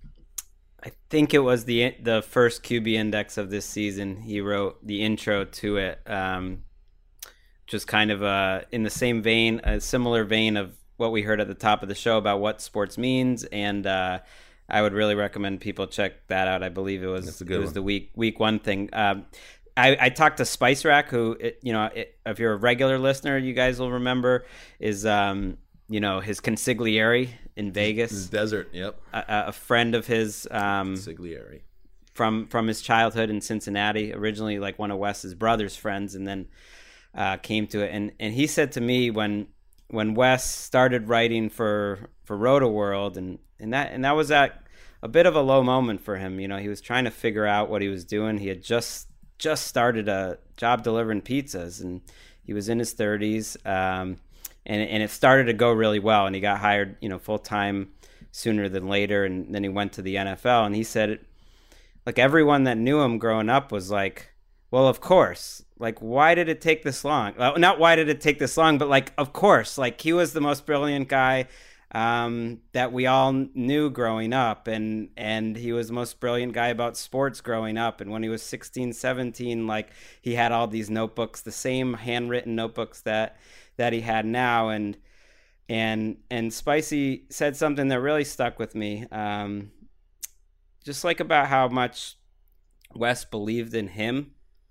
I think it was the the first Q B index of this season. He wrote the intro to it, um, just kind of uh, in the same vein, a similar vein of what we heard at the top of the show about what sports means, and uh, I would really recommend people check that out. I believe it was That's a good it was one. the week week one thing. Um, I, I talked to Spice Rack, who, you know, if you're a regular listener, you guys will remember, is, um, you know, his consigliere in Vegas. His desert, yep. A, a friend of his. Um, consigliere. From, from his childhood in Cincinnati, originally like one of Wes's brother's friends, and then uh, came to it. And, and he said to me when when Wes started writing for, for Roto-World, and, and, that, and that was at a bit of a low moment for him. You know, he was trying to figure out what he was doing. He had just just started a job delivering pizzas, and he was in his thirties, um, and and it started to go really well, and he got hired, you know, full time sooner than later, and then he went to the N F L, and he said, like, everyone that knew him growing up was like, well, of course, like, why did it take this long? Well, not why did it take this long, but like, of course, like, he was the most brilliant guy um, that we all knew growing up. And, and he was the most brilliant guy about sports growing up. And when he was sixteen, seventeen, like, he had all these notebooks, the same handwritten notebooks that, that he had now. And, and, and Spicy said something that really stuck with me. Um, just like about how much Wes believed in him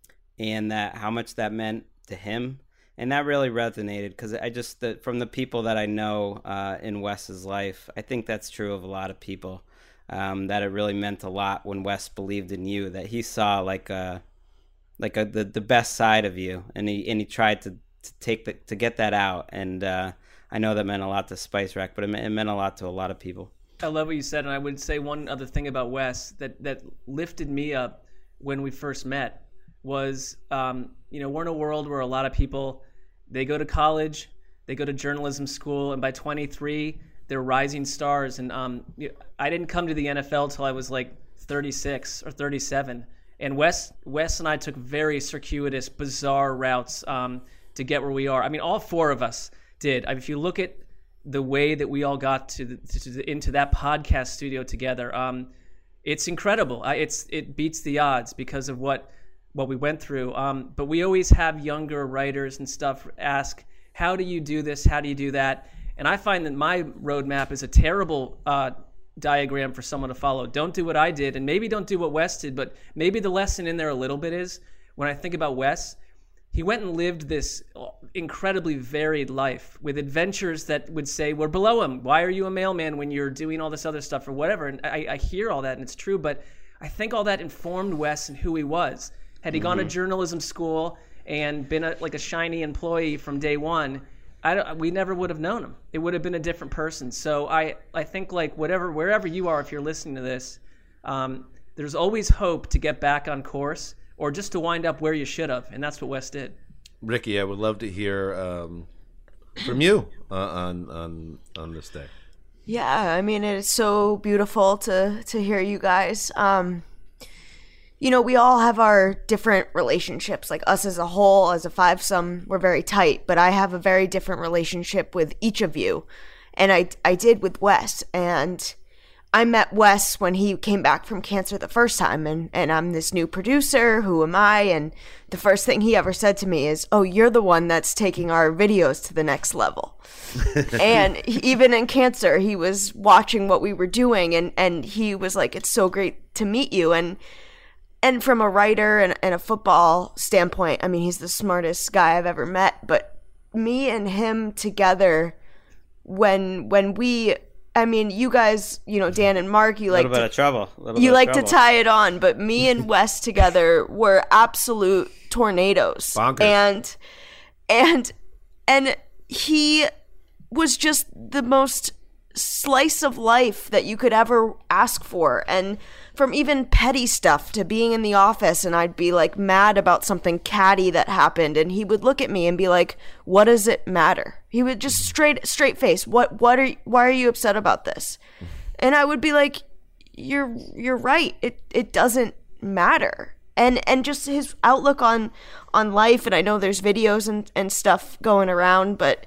and that how much that meant to him. And that really resonated because I just, the, from the people that I know uh, in Wes's life, I think that's true of a lot of people, um, that it really meant a lot when Wes believed in you, that he saw like a, like a, the, the best side of you, and he and he tried to, to take the, to get that out. And uh, I know that meant a lot to Spice Rack, but it, it meant a lot to a lot of people. I love what you said, and I would say one other thing about Wes that, that lifted me up when we first met was, um, you know, we're in a world where a lot of people, they go to college, they go to journalism school, and by twenty-three, they're rising stars. And um, I didn't come to the N F L till I was like thirty-six or thirty-seven. And Wes, Wes and I took very circuitous, bizarre routes um, to get where we are. I mean, all four of us did. I mean, if you look at the way that we all got to, the, to the, into that podcast studio together, um, it's incredible. I, it's it beats the odds because of what what we went through. Um, but we always have younger writers and stuff ask, how do you do this? How do you do that? And I find that my roadmap is a terrible uh, diagram for someone to follow. Don't do what I did, and maybe don't do what Wes did, but maybe the lesson in there a little bit is, when I think about Wes, he went and lived this incredibly varied life with adventures that would say, we're below him. Why are you a mailman when you're doing all this other stuff or whatever? And I, I hear all that, and it's true, but I think all that informed Wes and who he was. Had he mm-hmm. gone to journalism school and been a, like a shiny employee from day one, I don't, we never would have known him. It would have been a different person. So I, I think like whatever, wherever you are, if you're listening to this, um, there's always hope to get back on course or just to wind up where you should have. And that's what Wes did. Ricky, I would love to hear um, from you uh, on on on this day. Yeah, I mean, it's so beautiful to to hear you guys. Um, you know, we all have our different relationships. Like us as a whole, as a five-some, we're very tight. But I have a very different relationship with each of you, and I I did with Wes. And I met Wes when he came back from cancer the first time, and, and I'm this new producer, who am I? And the first thing he ever said to me is, oh, you're the one that's taking our videos to the next level. And he, even in cancer, he was watching what we were doing, and, and he was like, it's so great to meet you. And and from a writer and, and a football standpoint, I mean, he's the smartest guy I've ever met. But me and him together, when when we... I mean, you guys, you know, Dan and Mark, you like a little bit to, of trouble. A little you bit of like trouble. to tie it on, but me and Wes together were absolute tornadoes. Bonkers. And and and he was just the most slice of life that you could ever ask for. And from even petty stuff to being in the office and I'd be like mad about something catty that happened, and he would look at me and be like, what does it matter? He would just straight straight face, what what are why are you upset about this? And I would be like, you're you're right, it it doesn't matter. And and just his outlook on on life, and I know there's videos and, and stuff going around, but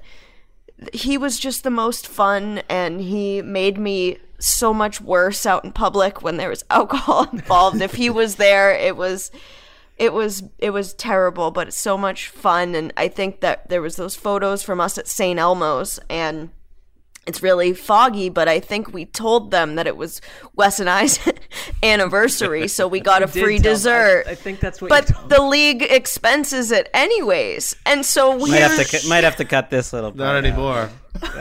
he was just the most fun, and he made me so much worse out in public when there was alcohol involved. If he was there, it was it was it was terrible, but it's so much fun. And I think that there was those photos from us at Saint Elmo's, and it's really foggy, but I think we told them that it was Wes and I's anniversary, so we got a did free tell- dessert. I, I think that's what. But you told the league expenses it anyways, and so we might have to cu- might have to cut this little. Not anymore.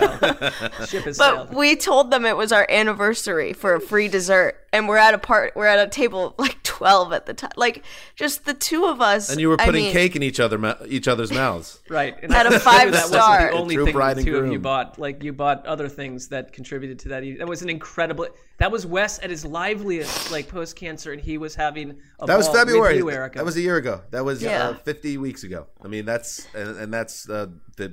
Ship is But sailed. we told them it was our anniversary for a free dessert, and we're at a part. We're at a table of like twelve at the time, like just the two of us. And you were I putting mean, cake in each other mou- each other's mouths. Right. And At a that- five that star. wasn't the only True thing bride the and two of you groom. bought. Like you bought other things that contributed to that. That was an incredible. That was Wes at his liveliest, like post cancer, and he was having a That was ball with February. you, Erica. That was a year ago. That was Yeah. uh, fifty weeks ago. I mean, that's and, and that's uh, the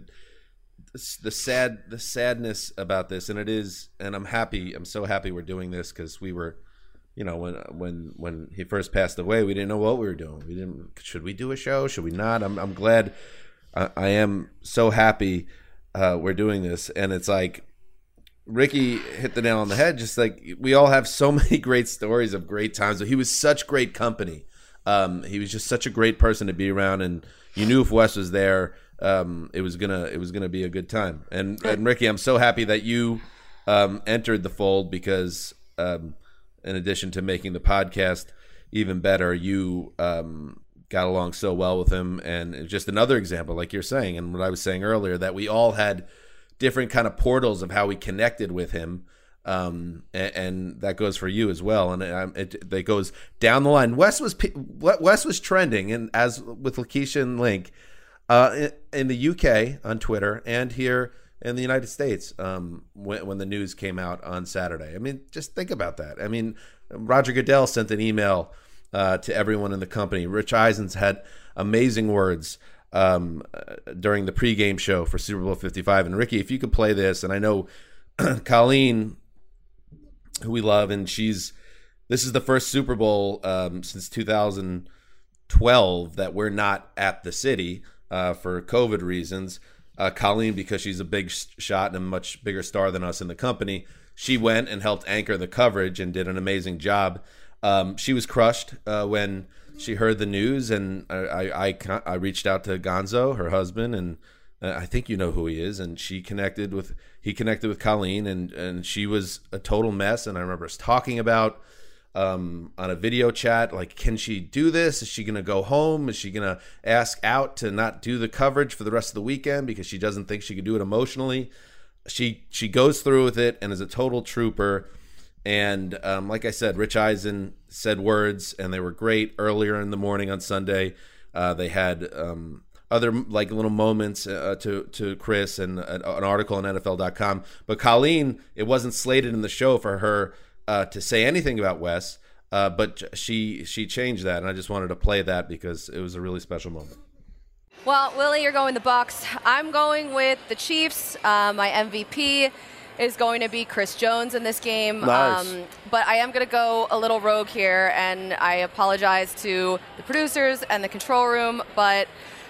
the sad the sadness about this, and it is. And I'm happy. I'm so happy we're doing this because we were, you know, when when when he first passed away, we didn't know what we were doing. We didn't. Should we do a show? Should we not? I'm I'm glad. I, I am so happy uh, we're doing this, and it's like. Ricky hit the nail on the head. Just like we all have so many great stories of great times. He was such great company. Um, he was just such a great person to be around, and you knew if Wes was there, um, it was gonna it was gonna be a good time. And, and Ricky, I'm so happy that you um, entered the fold because, um, in addition to making the podcast even better, you um, got along so well with him. And it's just another example, like you're saying, and what I was saying earlier, that we all had different kind of portals of how we connected with him, um, and, and that goes for you as well. And um, it that goes down the line. Wes was Wes was trending, and as with Lakeisha and Link, uh, in, in the U K on Twitter and here in the United States um, when, when the news came out on Saturday. I mean, just think about that. I mean, Roger Goodell sent an email uh, to everyone in the company. Rich Eisens had amazing words Um, during the pregame show for Super Bowl fifty-five. And Ricky, if you could play this, and I know Colleen, who we love, and she's this is the first Super Bowl um, since two thousand twelve that we're not at the city uh, for COVID reasons. Uh, Colleen, because she's a big shot and a much bigger star than us in the company, she went and helped anchor the coverage and did an amazing job. Um, she was crushed uh, when she heard the news, and I, I, I, I reached out to Gonzo, her husband, and uh, I think you know who he is. And she connected with he connected with Colleen, and, and she was a total mess. And I remember us talking about um, on a video chat, like, can she do this? Is she going to go home? Is she going to ask out to not do the coverage for the rest of the weekend because she doesn't think she could do it emotionally? She she goes through with it and is a total trooper. And um, like I said, Rich Eisen said words, and they were great earlier in the morning on Sunday. Uh, they had um, other like little moments uh, to to Chris and an, an article on N F L dot com. But Colleen, it wasn't slated in the show for her uh, to say anything about Wes, uh, but she she changed that, and I just wanted to play that because it was a really special moment. Well, Willie, you're going the Bucs. I'm going with the Chiefs. Uh, my M V P is going to be Chris Jones in this game. Nice. Um, but I am going to go a little rogue here, and I apologize to the producers and the control room, but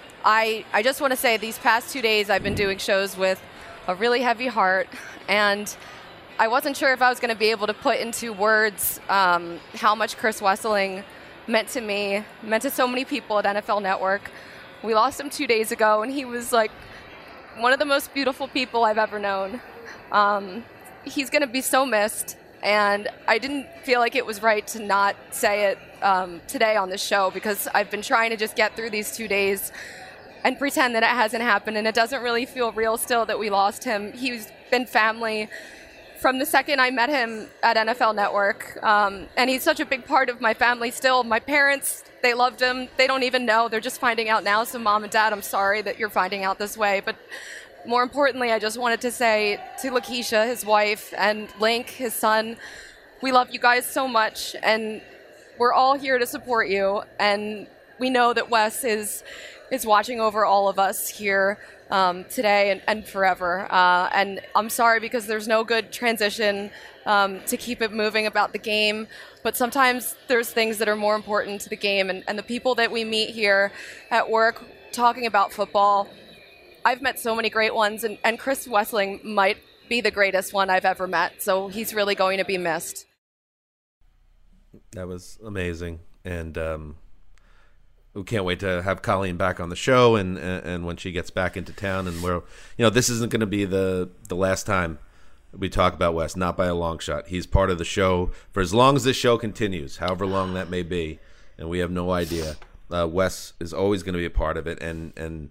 I, I just want to say these past two days I've been doing shows with a really heavy heart, and I wasn't sure if I was going to be able to put into words um, how much Chris Wesseling meant to me, meant to so many people at N F L Network. We lost him two days ago, and he was like one of the most beautiful people I've ever known. Um, he's going to be so missed, and I didn't feel like it was right to not say it um, today on this show because I've been trying to just get through these two days and pretend that it hasn't happened, and it doesn't really feel real still that we lost him. He's been family from the second I met him at N F L Network, um, and he's such a big part of my family still. My parents, they loved him. They don't even know. They're just finding out now, so Mom and Dad, I'm sorry that you're finding out this way, but more importantly, I just wanted to say to Lakeisha, his wife, and Link, his son, we love you guys so much, and we're all here to support you, and we know that Wes is is watching over all of us here um, today and, and forever. Uh, and I'm sorry because there's no good transition um, to keep it moving about the game, but sometimes there's things that are more important to the game, and, and the people that we meet here at work talking about football, I've met so many great ones, and, and Chris Wesseling might be the greatest one I've ever met, so he's really going to be missed. That was amazing, and um, we can't wait to have Colleen back on the show, and, and, and when she gets back into town, and we're, you know, this isn't going to be the, the last time we talk about Wes, not by a long shot. He's part of the show for as long as this show continues, however long that may be, and we have no idea. Uh, Wes is always going to be a part of it, and and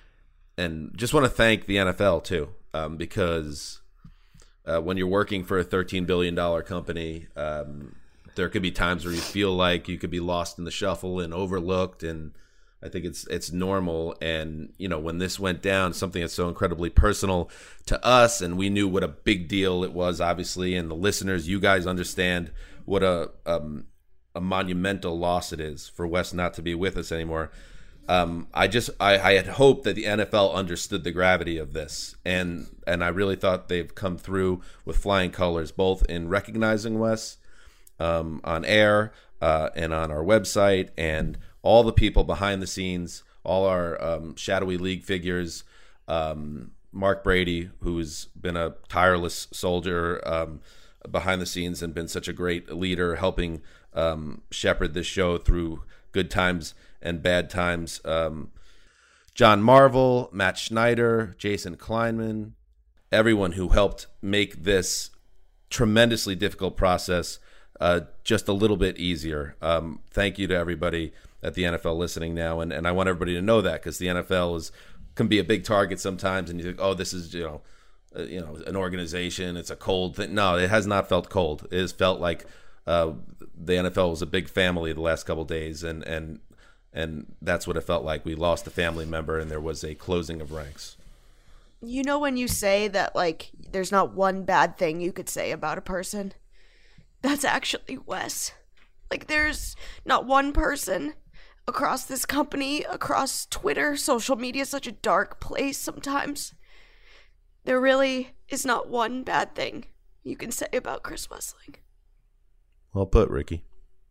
and just want to thank the N F L too, um, because uh, when you're working for a thirteen billion dollars company, um, there could be times where you feel like you could be lost in the shuffle and overlooked, and I think it's it's normal. And you know, when this went down, something that's so incredibly personal to us, and we knew what a big deal it was, obviously, and the listeners, you guys understand what a um, a monumental loss it is for Wes not to be with us anymore. Um, I just I, I had hoped that the N F L understood the gravity of this, and and I really thought they've come through with flying colors, both in recognizing Wes um, on air uh, and on our website, and all the people behind the scenes, all our um, shadowy league figures, um, Mark Brady, who's been a tireless soldier um, behind the scenes and been such a great leader, helping um, shepherd this show through good times and bad times. Um, John Marvel, Matt Schneider, Jason Kleinman, everyone who helped make this tremendously difficult process uh, just a little bit easier. Um, thank you to everybody at the N F L listening now, and, and I want everybody to know that, because the N F L is can be a big target sometimes, and you think, oh, this is you know, uh, you know, an organization, it's a cold thing. No, it has not felt cold. It has felt like uh, the N F L was a big family the last couple of days, and and and that's what it felt like. We lost a family member, and there was a closing of ranks. You know when you say that, like, there's not one bad thing you could say about a person? That's actually Wes. Like, there's not one person across this company, across Twitter, social media is such a dark place sometimes. There really is not one bad thing you can say about Chris Wesseling. Well put, Ricky.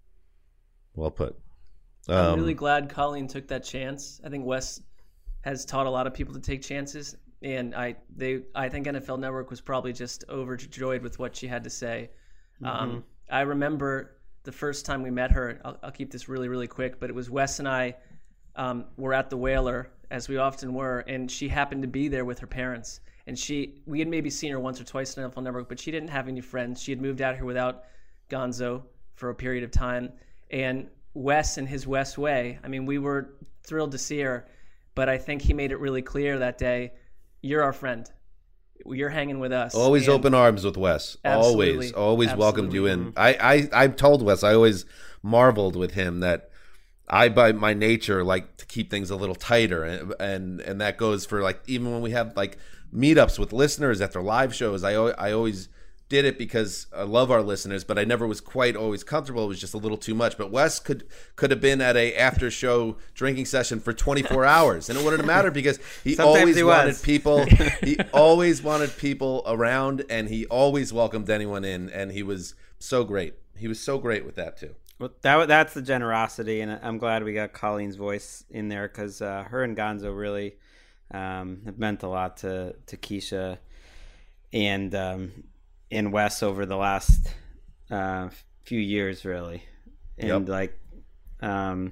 Well put. Um, I'm really glad Colleen took that chance. I think Wes has taught a lot of people to take chances, and I they I think N F L Network was probably just overjoyed with what she had to say. Mm-hmm. Um, I remember the first time we met her. I'll, I'll keep this really, really quick, but it was Wes and I um, were at the Whaler, as we often were, and she happened to be there with her parents. And she, we had maybe seen her once or twice on N F L Network, but she didn't have any friends. She had moved out here without Gonzo for a period of time. And Wes, in his Wes way, I mean, we were thrilled to see her, but I think he made it really clear that day, you're our friend. You're hanging with us. Always and open arms with Wes. Absolutely. Always, always Absolutely. welcomed you in. I, I, I told Wes, I always marveled with him that I, by my nature, like to keep things a little tighter, and and, and that goes for like even when we have like meetups with listeners at their live shows. I I always did it because I love our listeners, but I never was quite always comfortable. It was just a little too much. But Wes could could have been at a after show drinking session for twenty-four hours, and it wouldn't matter because he Sometimes always he wanted was. people. He always wanted people around, and he always welcomed anyone in, and he was so great. He was so great with that too. Well, that that's the generosity, and I'm glad we got Colleen's voice in there, because uh, her and Gonzo really um, have meant a lot to to Keisha and. Um, in Wes over the last uh, few years, really. And Yep. like, um,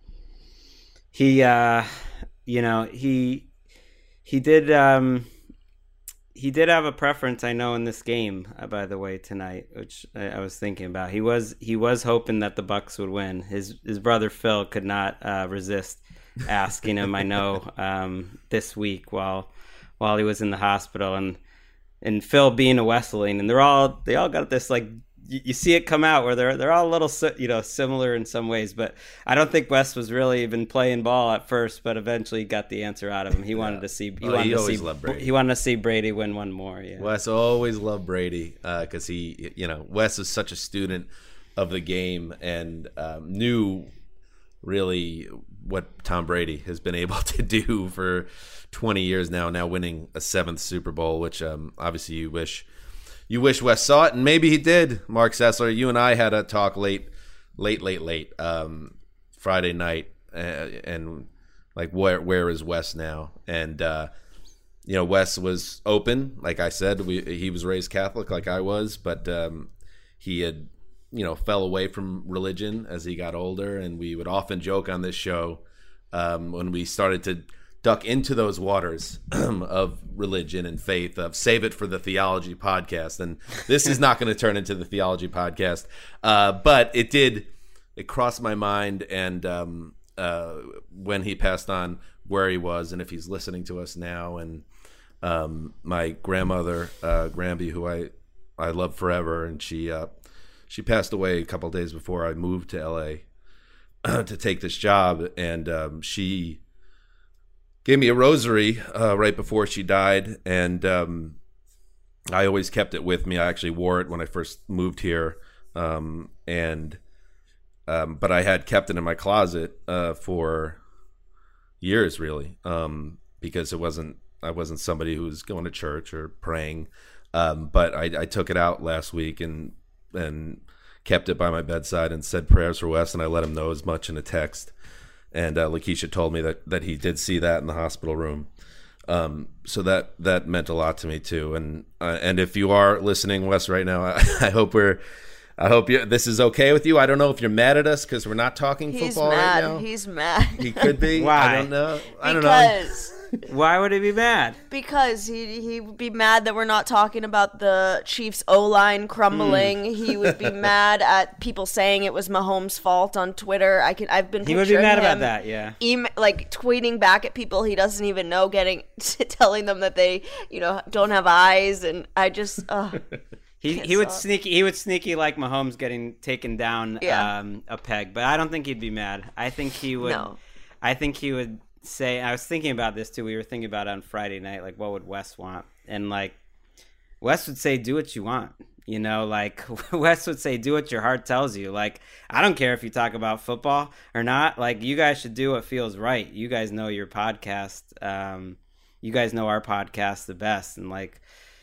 he, uh, you know, he, he did, um, he did have a preference, I know, in this game, uh, by the way, tonight, which I, I was thinking about. He was, he was hoping that the Bucks would win. His, his brother Phil could not uh, resist asking him, I know, um, this week while, while he was in the hospital, and, and Phil being a Wesleyan, and they're all they all got this, like, you, you see it come out where they're they're all a little si- you know similar in some ways, but I don't think Wes was really even playing ball at first, but eventually got the answer out of him. He wanted yeah. to see he oh, wanted he to always see loved Brady. he wanted to see Brady win one more. Yeah, Wes always loved Brady because uh, he you know Wes is such a student of the game and um, knew really what Tom Brady has been able to do for twenty years now, now winning a seventh Super Bowl, which um, obviously you wish you wish Wes saw it, and maybe he did. Mark Sessler, you and I had a talk late, late, late, late um, Friday night, uh, and like where where is Wes now? And uh, you know, Wes was open, like I said. We, he was raised Catholic, like I was, but um, he had you know fell away from religion as he got older, and we would often joke on this show um, when we started to duck into those waters of religion and faith, of save it for the theology podcast. And this is not going to turn into the theology podcast. Uh, but it did, it crossed my mind. And um, uh, when he passed on, where he was and if he's listening to us now. And um, my grandmother, uh, Granby, who I, I love forever. And she, uh, she passed away a couple of days before I moved to L A to take this job. And um, she gave me a rosary uh, right before she died, and um, I always kept it with me. I actually wore it when I first moved here, um, and um, but I had kept it in my closet uh, for years, really, um, because it wasn't I wasn't somebody who was going to church or praying. Um, but I, I took it out last week and and kept it by my bedside and said prayers for Wes, and I let him know as much in a text. And uh, Lakeisha told me that, that he did see that in the hospital room. Um, so that that meant a lot to me too. And uh, and if you are listening, Wes, right now, I, I hope we're, I hope you this is okay with you. I don't know if you're mad at us because we're not talking He's football mad. right now. He's mad. He could be. Why? I don't know. I don't Because Why would he be mad? because he he would be mad that we're not talking about the Chiefs O-line crumbling. Hmm. He would be mad at people saying it was Mahomes' fault on Twitter. I can I've been He would be picturing mad about him that, yeah. Ema- like tweeting back at people he doesn't even know, getting telling them that they you know don't have eyes, and I just uh, He can't he would stop. sneaky he would sneaky like Mahomes getting taken down Yeah. um, a peg, but I don't think he'd be mad. I think he would. No. I think he would say. I was thinking about this too. We were thinking about it on Friday night. Like, what would Wes want? And like, Wes would say, "Do what you want." You know, like Wes would say, "Do what your heart tells you." Like, I don't care if you talk about football or not. Like, you guys should do what feels right. You guys know your podcast. Um, you guys know our podcast the best, and like,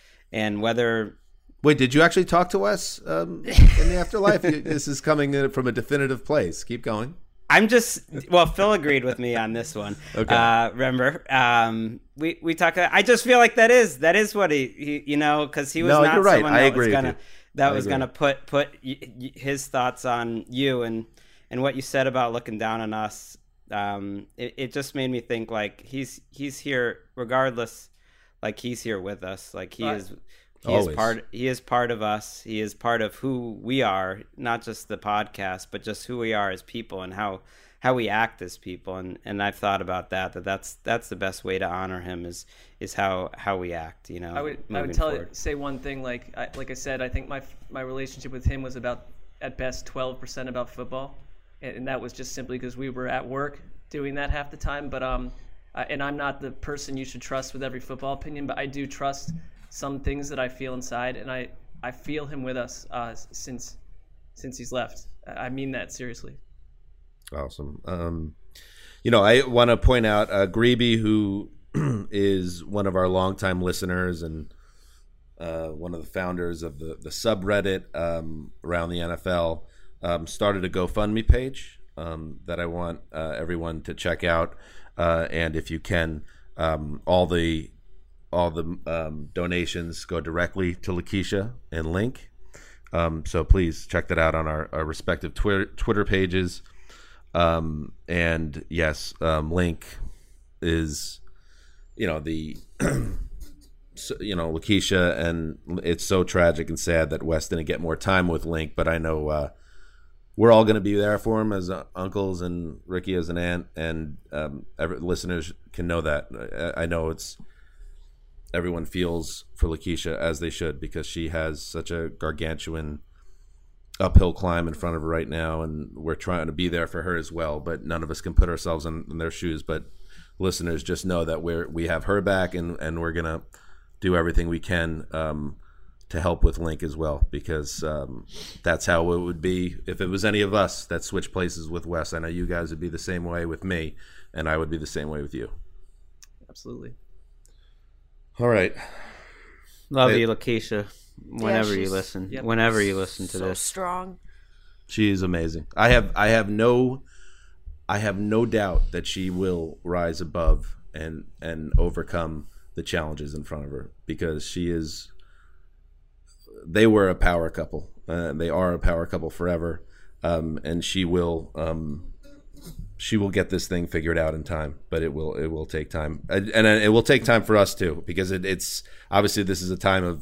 and whether. Wait, did you actually talk to Wes um, in the afterlife? You- this is coming in from a definitive place. Keep going. I'm just well. Phil agreed with me on this one. Okay. Uh, remember, um, we we talk. I just feel like that is that is what he, he you know, because he was No, not you're right. someone I that agree was with gonna you. that I was agree. gonna put put y- y- his thoughts on you and and what you said about looking down on us. Um, it, it just made me think like he's he's here regardless. Like he's here with us. Like he Right. is. He is Always. part. He is part of us. He is part of who we are, not just the podcast, but just who we are as people and how how we act as people. And, and I've thought about that. That that's that's the best way to honor him is is how how we act. You know, I would I moving would tell forward. say one thing like I, like I said I think my my relationship with him was about at best twelve percent about football, and, and that was just simply because we were at work doing that half the time. But um, uh, and I'm not the person you should trust with every football opinion, but I do trust some things that I feel inside, and I I feel him with us uh, since since he's left. I I mean that seriously. Awesome. Um, you know, I want to point out uh, Greeby, who is one of our longtime listeners and uh, one of the founders of the, the subreddit um, around the N F L, um, started a GoFundMe page um, that I want uh, everyone to check out. Uh, and if you can, um, all the all the um, donations go directly to Lakeisha and Link. Um, so please check that out on our, our respective Twitter Twitter pages. Um, and yes, um, Link is, you know, the, so, you know, Lakeisha, and it's so tragic and sad that Wes didn't get more time with Link, but I know, uh, we're all going to be there for him as uh, uncles and Ricky as an aunt, and, um, every, listeners can know that. I, I know it's, everyone feels for Lakeisha as they should, because she has such a gargantuan uphill climb in front of her right now, and we're trying to be there for her as well, but none of us can put ourselves in, in their shoes. But listeners, just know that we're we have her back, and and we're gonna do everything we can um to help with Link as well, because um that's how it would be if it was any of us that switched places with Wes. I know you guys would be the same way with me, and I would be the same way with you. Absolutely. All right. Love Hey, you, Lakeisha. Whenever you she's- listen, Yep. whenever you listen to so this, strong. She is amazing. I have I have no I have no doubt that she will rise above and and overcome the challenges in front of her, because she is they were a power couple. Uh, they are a power couple forever. Um, and she will um, she will get this thing figured out in time, but it will it will take time, and, and it will take time for us too, because it, it's obviously this is a time of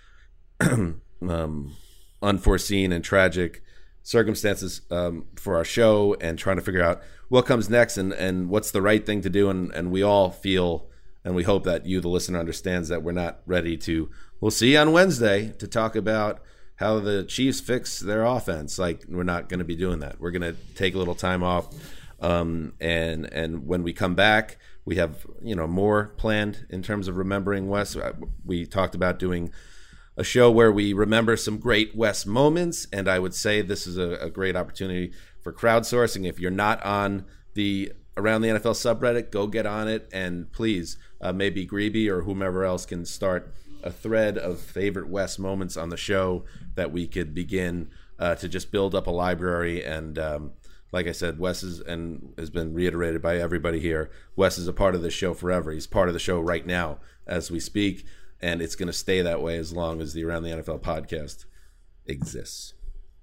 um, unforeseen and tragic circumstances um, for our show, and trying to figure out what comes next and, and what's the right thing to do, and, and we all feel, and we hope that you, the listener, understands that we're not ready to. We'll see you on Wednesday to talk about how the Chiefs fix their offense. Like, we're not going to be doing that. We're going to take a little time off. Um, and and when we come back, we have, you know, more planned in terms of remembering Wes. We talked about doing a show where we remember some great Wes moments, and I would say this is a, a great opportunity for crowdsourcing. If you're not on the Around the N F L subreddit, go get on it, and please, uh, maybe Greeby or whomever else can start a thread of favorite Wes moments on the show that we could begin uh, to just build up a library. And um, like I said, Wes is, and has been reiterated by everybody here, Wes is a part of this show forever. He's part of the show right now as we speak, and it's going to stay that way as long as the Around the N F L podcast exists.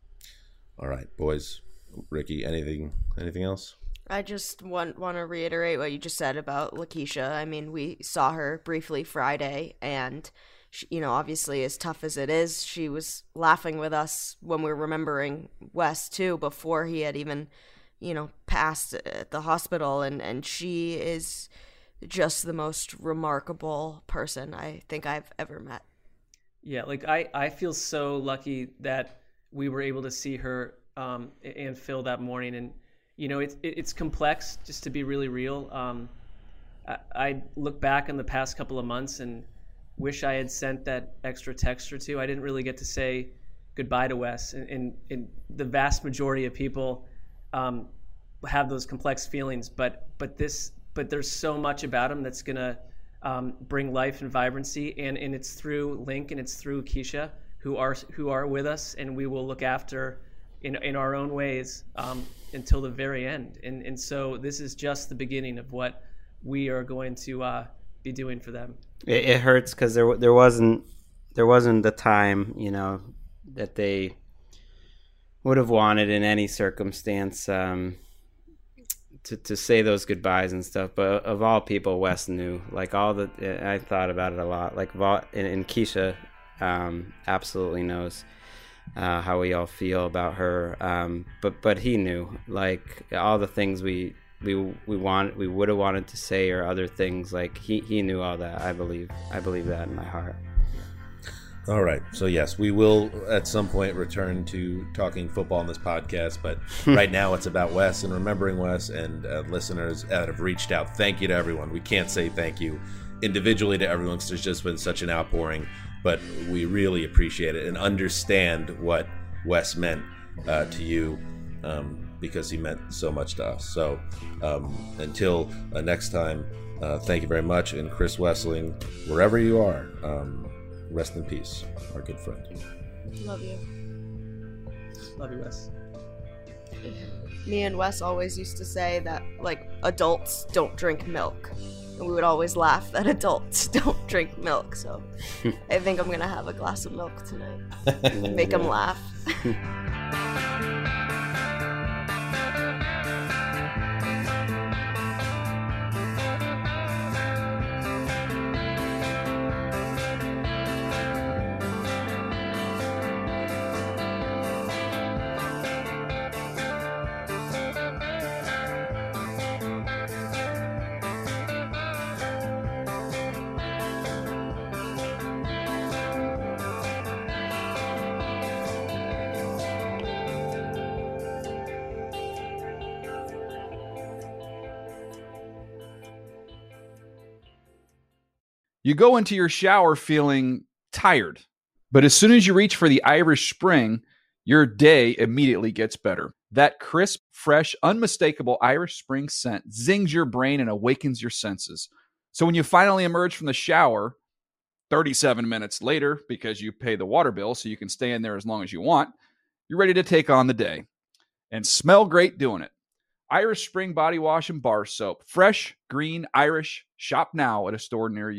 All right, boys. Ricky, anything anything else? I just want want to reiterate what you just said about Lakeisha. I mean, we saw her briefly Friday, and she, you know, obviously as tough as it is, she was laughing with us when we were remembering Wes too, before he had even, you know, passed at the hospital, and and she is just the most remarkable person I think I've ever met. Yeah, like I I feel so lucky that we were able to see her um and Phil that morning. And you know, it's it's complex, just to be really real. Um, I, I look back in the past couple of months and wish I had sent that extra text or two. I didn't really get to say goodbye to Wes, and, and, and the vast majority of people um, have those complex feelings. But but this but there's so much about him that's gonna um, bring life and vibrancy, and, and it's through Link and it's through Keisha who are who are with us, and we will look after in in our own ways um, until the very end. And and so this is just the beginning of what we are going to uh, be doing for them. It, it hurts because there there wasn't there wasn't the time, you know, that they would have wanted in any circumstance um, to to say those goodbyes and stuff. But of all people, Wes knew. Like all the, I thought about it a lot. Like and, and Keisha um, absolutely knows Uh, how we all feel about her, um, but but he knew, like all the things we we we want we would have wanted to say, or other things, like he he knew all that. I believe I believe that in my heart. All right, so yes, we will at some point return to talking football on this podcast, but right now it's about Wes and remembering Wes. And uh, listeners that have reached out, thank you to everyone. We can't say thank you individually to everyone because there's just been such an outpouring. But we really appreciate it and understand what Wes meant uh, to you um, because he meant so much to us. So um, until uh, next time, uh, thank you very much. And Chris Wesseling, wherever you are, um, rest in peace, our good friend. Love you. Love you, Wes. Me and Wes always used to say that, like, adults don't drink milk. And we would always laugh that adults don't drink milk. So I think I'm going to have a glass of milk tonight. Make them laugh. You go into your shower feeling tired, but as soon as you reach for the Irish Spring, your day immediately gets better. That crisp, fresh, unmistakable Irish Spring scent zings your brain and awakens your senses. So when you finally emerge from the shower, thirty-seven minutes later, because you pay the water bill so you can stay in there as long as you want, you're ready to take on the day. And smell great doing it. Irish Spring Body Wash and Bar Soap. Fresh, green, Irish. Shop now at a store near you.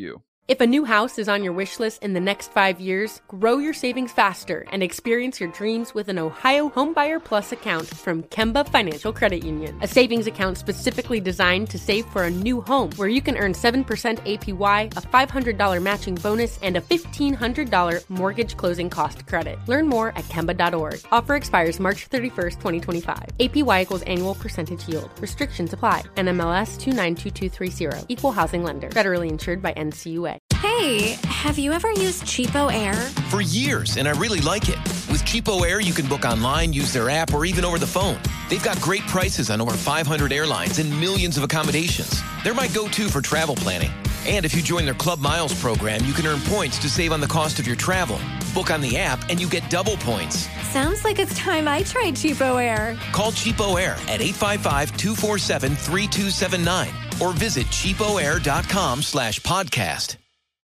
If a new house is on your wish list in the next five years, grow your savings faster and experience your dreams with an Ohio Homebuyer Plus account from Kemba Financial Credit Union. A savings account specifically designed to save for a new home, where you can earn seven percent A P Y, a five hundred dollars matching bonus, and a fifteen hundred dollars mortgage closing cost credit. Learn more at Kemba dot org. Offer expires March thirty-first, twenty twenty-five. A P Y equals annual percentage yield. Restrictions apply. N M L S two nine two two three zero. Equal housing lender. Federally insured by N C U A. Hey, have you ever used Cheapo Air? For years, and I really like it. With Cheapo Air, you can book online, use their app, or even over the phone. They've got great prices on over five hundred airlines and millions of accommodations. They're my go-to for travel planning. And if you join their Club Miles program, you can earn points to save on the cost of your travel. Book on the app, and you get double points. Sounds like it's time I tried Cheapo Air. Call Cheapo Air at eight five five, two four seven, three two seven nine or visit cheapoair dot com slash podcast.